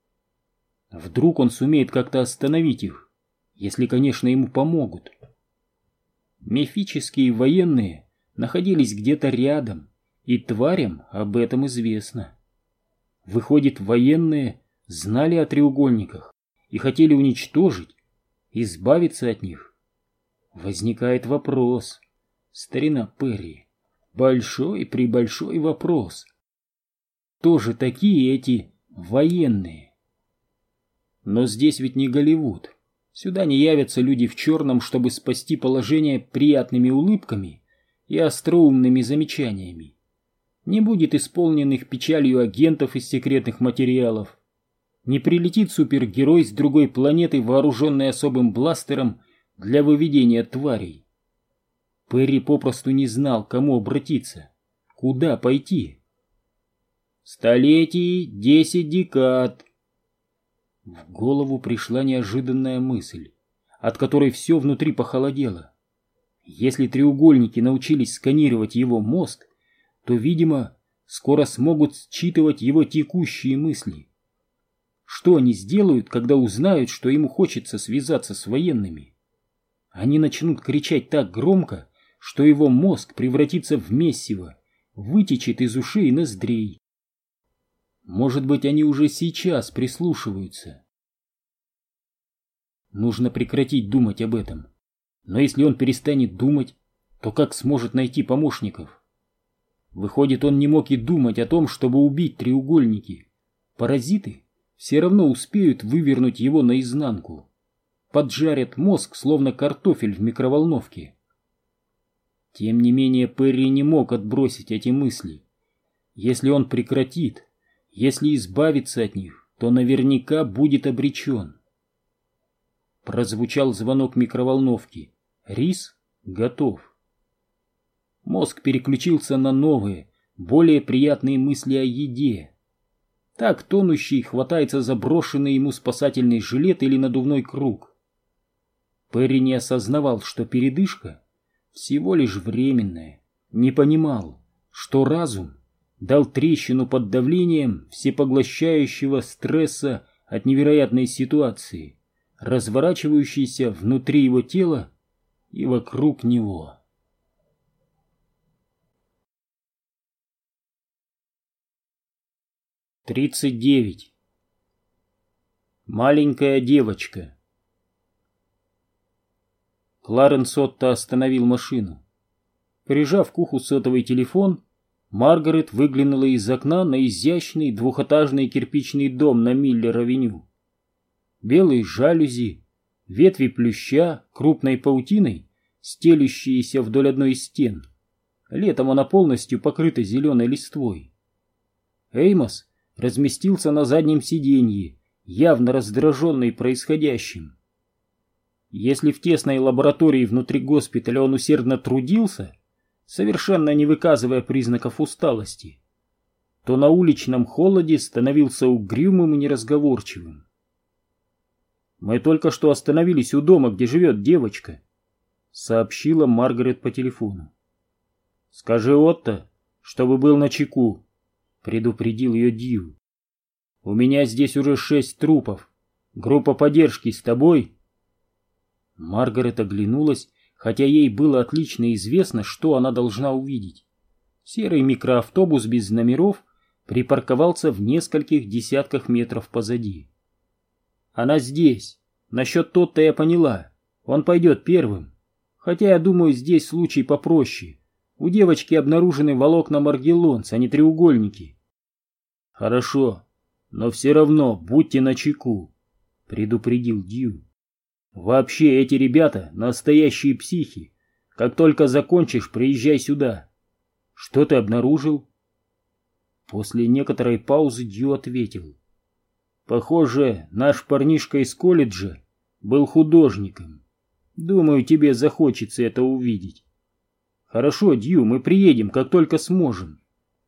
[SPEAKER 1] Вдруг он сумеет как-то остановить их, если, конечно, ему помогут. Мифические военные находились где-то рядом, и тварям об этом известно. Выходит, военные знали о треугольниках и хотели уничтожить, избавиться от них. Возникает вопрос, старина Перри, большой-пребольшой вопрос. Кто же такие эти военные? Но здесь ведь не Голливуд. Сюда не явятся люди в черном, чтобы спасти положение приятными улыбками и остроумными замечаниями. Не будет исполненных печалью агентов из секретных материалов. Не прилетит супергерой с другой планеты, вооруженный особым бластером для выведения тварей. Перри попросту не знал, к кому обратиться, куда пойти. Столетий 10 декад. В голову пришла неожиданная мысль, от которой все внутри похолодело. Если треугольники научились сканировать его мозг, то, видимо, скоро смогут считывать его текущие мысли. Что они сделают, когда узнают, что ему хочется связаться с военными? Они начнут кричать так громко, что его мозг превратится в месиво, вытечет из ушей и ноздрей. Может быть, они уже сейчас прислушиваются. Нужно прекратить думать об этом. Но если он перестанет думать, то как сможет найти помощников? Выходит, он не мог и думать о том, чтобы убить треугольники. Паразиты все равно успеют вывернуть его наизнанку. Поджарят мозг, словно картофель в микроволновке. Тем не менее, Перри не мог отбросить эти мысли. Если он прекратит, если избавиться от них, то наверняка будет обречен. Прозвучал звонок микроволновки. Рис готов. Мозг переключился на новые, более приятные мысли о еде. Так тонущий хватается за брошенный ему спасательный жилет или надувной круг. Перри не осознавал, что передышка всего лишь временная, не понимал, что разум дал трещину под давлением всепоглощающего стресса от невероятной ситуации, разворачивающейся внутри его тела и вокруг него. Тридцать 39. Маленькая девочка. Кларенс Отто остановил машину. Прижав к уху сотовый телефон, Маргарет выглянула из окна на изящный двухэтажный кирпичный дом на Миллер-авеню. Белые жалюзи, ветви плюща, крупной паутиной, стелющиеся вдоль одной из стен. Летом она полностью покрыта зеленой листвой. Эймос разместился на заднем сиденье, явно раздраженный происходящим. Если в тесной лаборатории внутри госпиталя он усердно трудился, совершенно не выказывая признаков усталости, то на уличном холоде становился угрюмым и неразговорчивым. «Мы только что остановились у дома, где живет девочка», — сообщила Маргарет по телефону. «Скажи Отто, чтобы был начеку», — предупредил ее Дью. «У меня здесь уже 6 трупов. Группа поддержки с тобой?» Маргарет оглянулась, хотя ей было отлично известно, что она должна увидеть. Серый микроавтобус без номеров припарковался в нескольких десятках метров позади. Она здесь. Насчет Отто я поняла. Он пойдет первым. Хотя, я думаю, здесь случай попроще. У девочки обнаружены волокна маргеллонца, а не треугольники. Хорошо, но все равно будьте начеку, предупредил Дью. Вообще, эти ребята настоящие психи. Как только закончишь, приезжай сюда. Что ты обнаружил? После некоторой паузы Дью ответил. Похоже, наш парнишка из колледжа был художником. Думаю, тебе захочется это увидеть. Хорошо, Дью, мы приедем, как только сможем.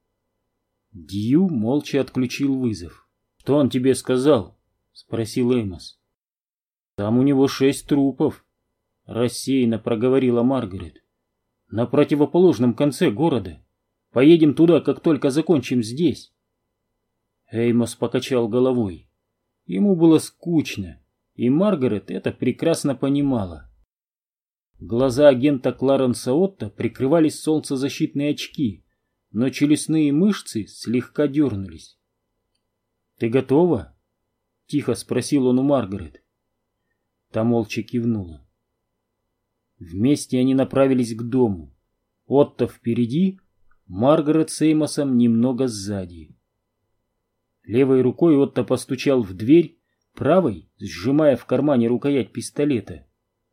[SPEAKER 1] Дью молча отключил вызов. Что он тебе сказал? Спросил Эймос. Там у него 6 трупов, рассеянно проговорила Маргарет. На противоположном конце города. Поедем туда, как только закончим здесь. Эймос покачал головой. Ему было скучно, и Маргарет это прекрасно понимала. Глаза агента Кларенса Отто прикрывали солнцезащитные очки, но челюстные мышцы слегка дернулись. «Ты готова?» — тихо спросил он у Маргарет. Та молча кивнула. Вместе они направились к дому. Отто впереди, Маргарет с Эймосом немного сзади. Левой рукой Отто постучал в дверь, правой сжимая в кармане рукоять пистолета.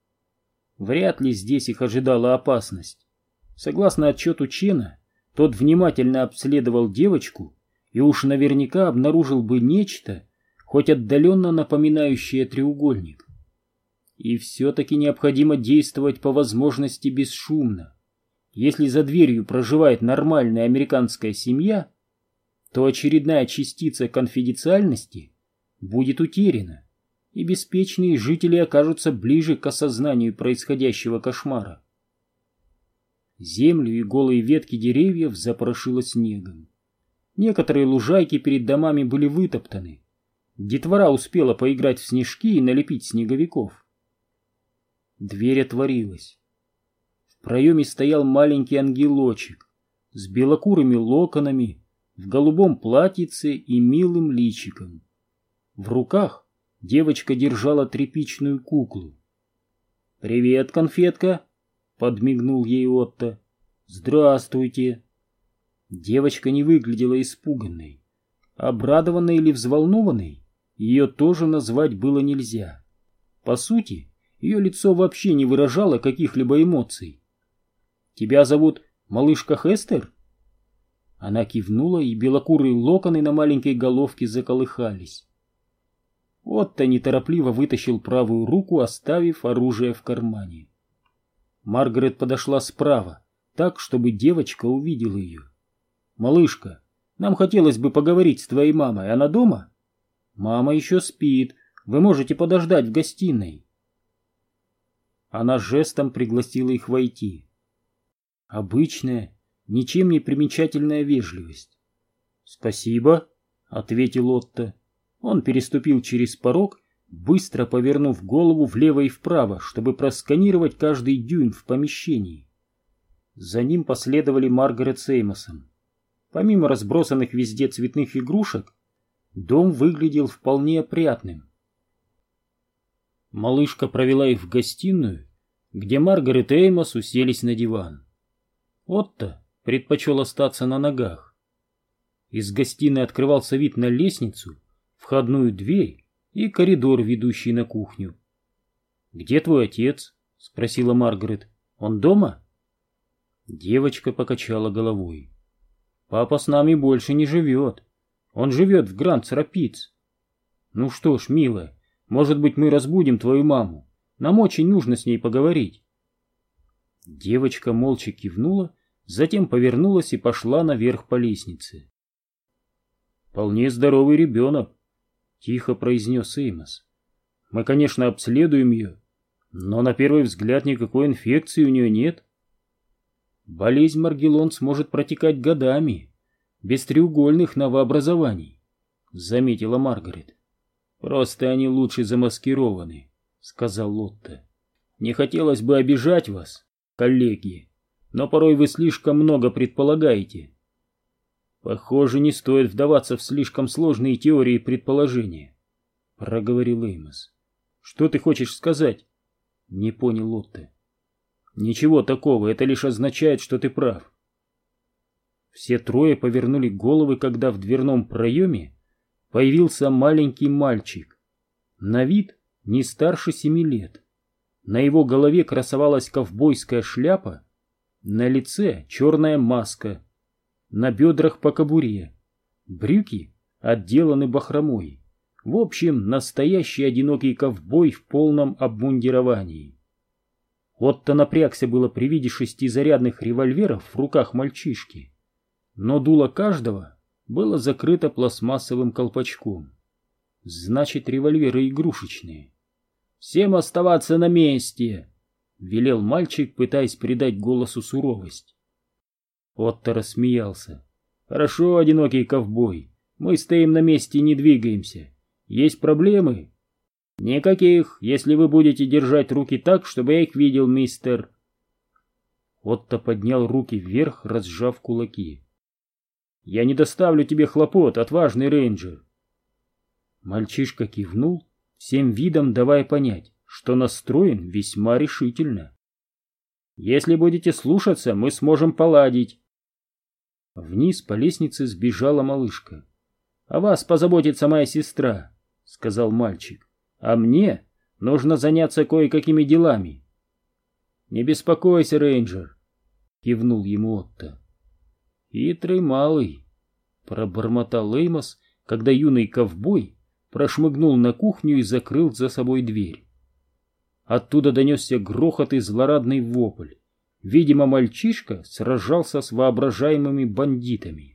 [SPEAKER 1] Вряд ли здесь их ожидала опасность. Согласно отчету Чена, тот внимательно обследовал девочку и уж наверняка обнаружил бы нечто, хоть отдаленно напоминающее треугольник. И все-таки необходимо действовать по возможности бесшумно. Если за дверью проживает нормальная американская семья, то очередная частица конфиденциальности будет утеряна, и беспечные жители окажутся ближе к осознанию происходящего кошмара. Землю и голые ветки деревьев запорошило снегом. Некоторые лужайки перед домами были вытоптаны. Детвора успела поиграть в снежки и налепить снеговиков. Дверь отворилась. В проеме стоял маленький ангелочек с белокурыми локонами, в голубом платьице и милым личиком. В руках девочка держала тряпичную куклу. «Привет, конфетка!» — подмигнул ей Отто. «Здравствуйте!» Девочка не выглядела испуганной. Обрадованной или взволнованной ее тоже назвать было нельзя. По сути, ее лицо вообще не выражало каких-либо эмоций. «Тебя зовут малышка Хестер?» Она кивнула, и белокурые локоны на маленькой головке заколыхались. Отто неторопливо вытащил правую руку, оставив оружие в кармане. Маргарет подошла справа, так, чтобы девочка увидела ее. «Малышка, нам хотелось бы поговорить с твоей мамой. Она дома?» «Мама еще спит. Вы можете подождать в гостиной». Она жестом пригласила их войти. Обычная, ничем не примечательная вежливость. «Спасибо», — ответил Отто. Он переступил через порог, быстро повернув голову влево и вправо, чтобы просканировать каждый дюйм в помещении. За ним последовали Маргарет с Эймосом. Помимо разбросанных везде цветных игрушек, дом выглядел вполне опрятным. Малышка провела их в гостиную, где Маргарет и Эймос уселись на диван. Отто предпочел остаться на ногах. Из гостиной открывался вид на лестницу, входную дверь и коридор, ведущий на кухню. «Где твой отец?» — спросила Маргарет. «Он дома?» Девочка покачала головой. «Папа с нами больше не живет. Он живет в Гранд-Рапидс». «Ну что ж, милая, может быть, мы разбудим твою маму. Нам очень нужно с ней поговорить». Девочка молча кивнула, затем повернулась и пошла наверх по лестнице. «Вполне здоровый ребенок», — тихо произнес Эймос. «Мы, конечно, обследуем ее, но на первый взгляд никакой инфекции у нее нет. Болезнь Маргеллонц может протекать годами, без треугольных новообразований», — заметила Маргарет. «Просто они лучше замаскированы», — сказал Отто. Не хотелось бы обижать вас, коллеги, но порой вы слишком много предполагаете. Похоже, не стоит вдаваться в слишком сложные теории и предположения, проговорил Эймос. Что ты хочешь сказать? Не понял Отто. Ничего такого, это лишь означает, что ты прав. Все трое повернули головы, когда в дверном проеме появился маленький мальчик. На вид не старше 7 лет. На его голове красовалась ковбойская шляпа, на лице черная маска, на бедрах по кобуре, брюки отделаны бахромой. В общем, настоящий одинокий ковбой в полном обмундировании. Отто напрягся было при виде 6 зарядных револьверов в руках мальчишки, но дуло каждого было закрыто пластмассовым колпачком. Значит, револьверы игрушечные. «Всем оставаться на месте!» — велел мальчик, пытаясь придать голосу суровость. Отто рассмеялся. «Хорошо, одинокий ковбой, мы стоим на месте и не двигаемся. Есть проблемы?» «Никаких, если вы будете держать руки так, чтобы я их видел, мистер». Отто поднял руки вверх, разжав кулаки. «Я не доставлю тебе хлопот, отважный рейнджер». Мальчишка кивнул, всем видом давая понять, что настроен весьма решительно. «Если будете слушаться, мы сможем поладить». Вниз по лестнице сбежала малышка. «О вас позаботится моя сестра», — сказал мальчик. «А мне нужно заняться кое-какими делами». «Не беспокойся, рейнджер», — кивнул ему Отто. «Хитрый малый», — пробормотал Эймос, когда юный ковбой прошмыгнул на кухню и закрыл за собой дверь. Оттуда донесся грохот и злорадный вопль. Видимо, мальчишка сражался с воображаемыми бандитами.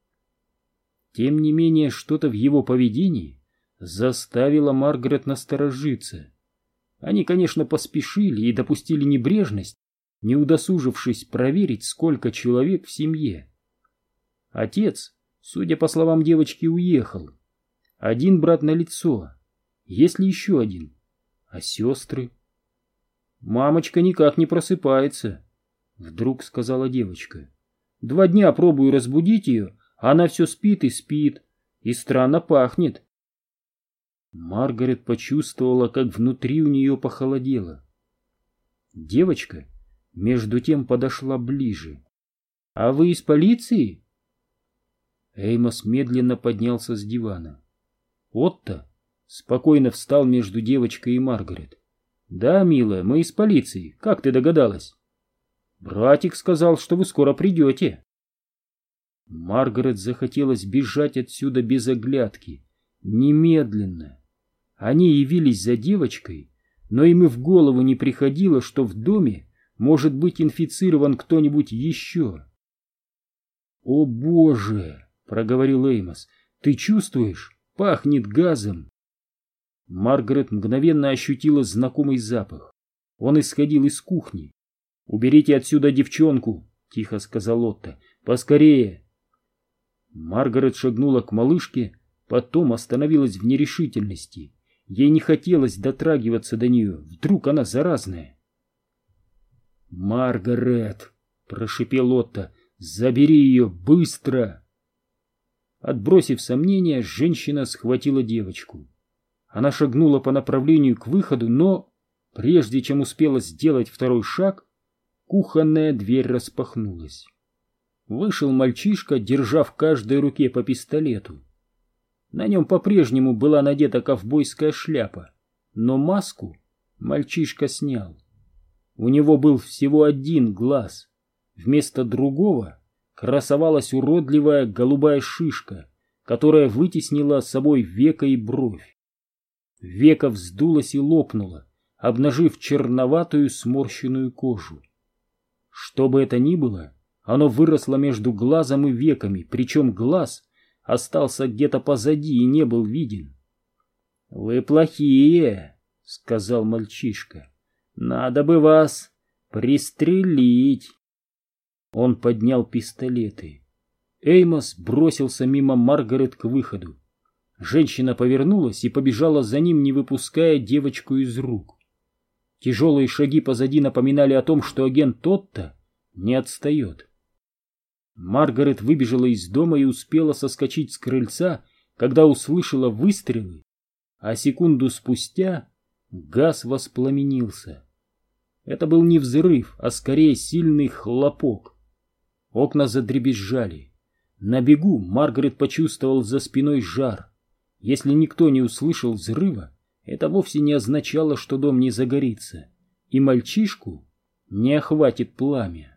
[SPEAKER 1] Тем не менее, что-то в его поведении заставило Маргарет насторожиться. Они, конечно, поспешили и допустили небрежность, не удосужившись проверить, сколько человек в семье. Отец, судя по словам девочки, уехал. Один брат налицо. Есть ли еще один? А сестры? «Мамочка никак не просыпается», — вдруг сказала девочка. «2 дня пробую разбудить ее, а она все спит и спит, и странно пахнет». Маргарет почувствовала, как внутри у нее похолодело. Девочка между тем подошла ближе. «А вы из полиции?» Эймос медленно поднялся с дивана. Отто спокойно встал между девочкой и Маргарет. «Да, милая, мы из полиции. Как ты догадалась?» «Братик сказал, что вы скоро придете». Маргарет захотелось бежать отсюда без оглядки. Немедленно. Они явились за девочкой, но им и в голову не приходило, что в доме может быть инфицирован кто-нибудь еще. «О, Боже!» — проговорил Эймос. «Ты чувствуешь? Пахнет газом». Маргарет мгновенно ощутила знакомый запах. Он исходил из кухни. «Уберите отсюда девчонку», — тихо сказал Отто. «Поскорее». Маргарет шагнула к малышке, потом остановилась в нерешительности. Ей не хотелось дотрагиваться до нее. Вдруг она заразная. «Маргарет», — прошипел Отто, — «забери ее быстро». Отбросив сомнения, женщина схватила девочку. Она шагнула по направлению к выходу, но, прежде чем успела сделать второй шаг, кухонная дверь распахнулась. Вышел мальчишка, держа в каждой руке по пистолету. На нем по-прежнему была надета ковбойская шляпа, но маску мальчишка снял. У него был всего один глаз. Вместо другого красовалась уродливая голубая шишка, которая вытеснила с собой веко и бровь. Веко вздулось и лопнуло, обнажив черноватую сморщенную кожу. Что бы это ни было, оно выросло между глазом и веками, причем глаз остался где-то позади и не был виден. «Вы плохие», — сказал мальчишка. «Надо бы вас пристрелить». Он поднял пистолеты. Эймос бросился мимо Маргарет к выходу. Женщина повернулась и побежала за ним, не выпуская девочку из рук. Тяжелые шаги позади напоминали о том, что агент Тотта не отстает. Маргарет выбежала из дома и успела соскочить с крыльца, когда услышала выстрелы, а секунду спустя газ воспламенился. Это был не взрыв, а скорее сильный хлопок. Окна задребезжали. На бегу Маргарет почувствовал за спиной жар. Если никто не услышал взрыва, это вовсе не означало, что дом не загорится, и мальчишку не охватит пламя.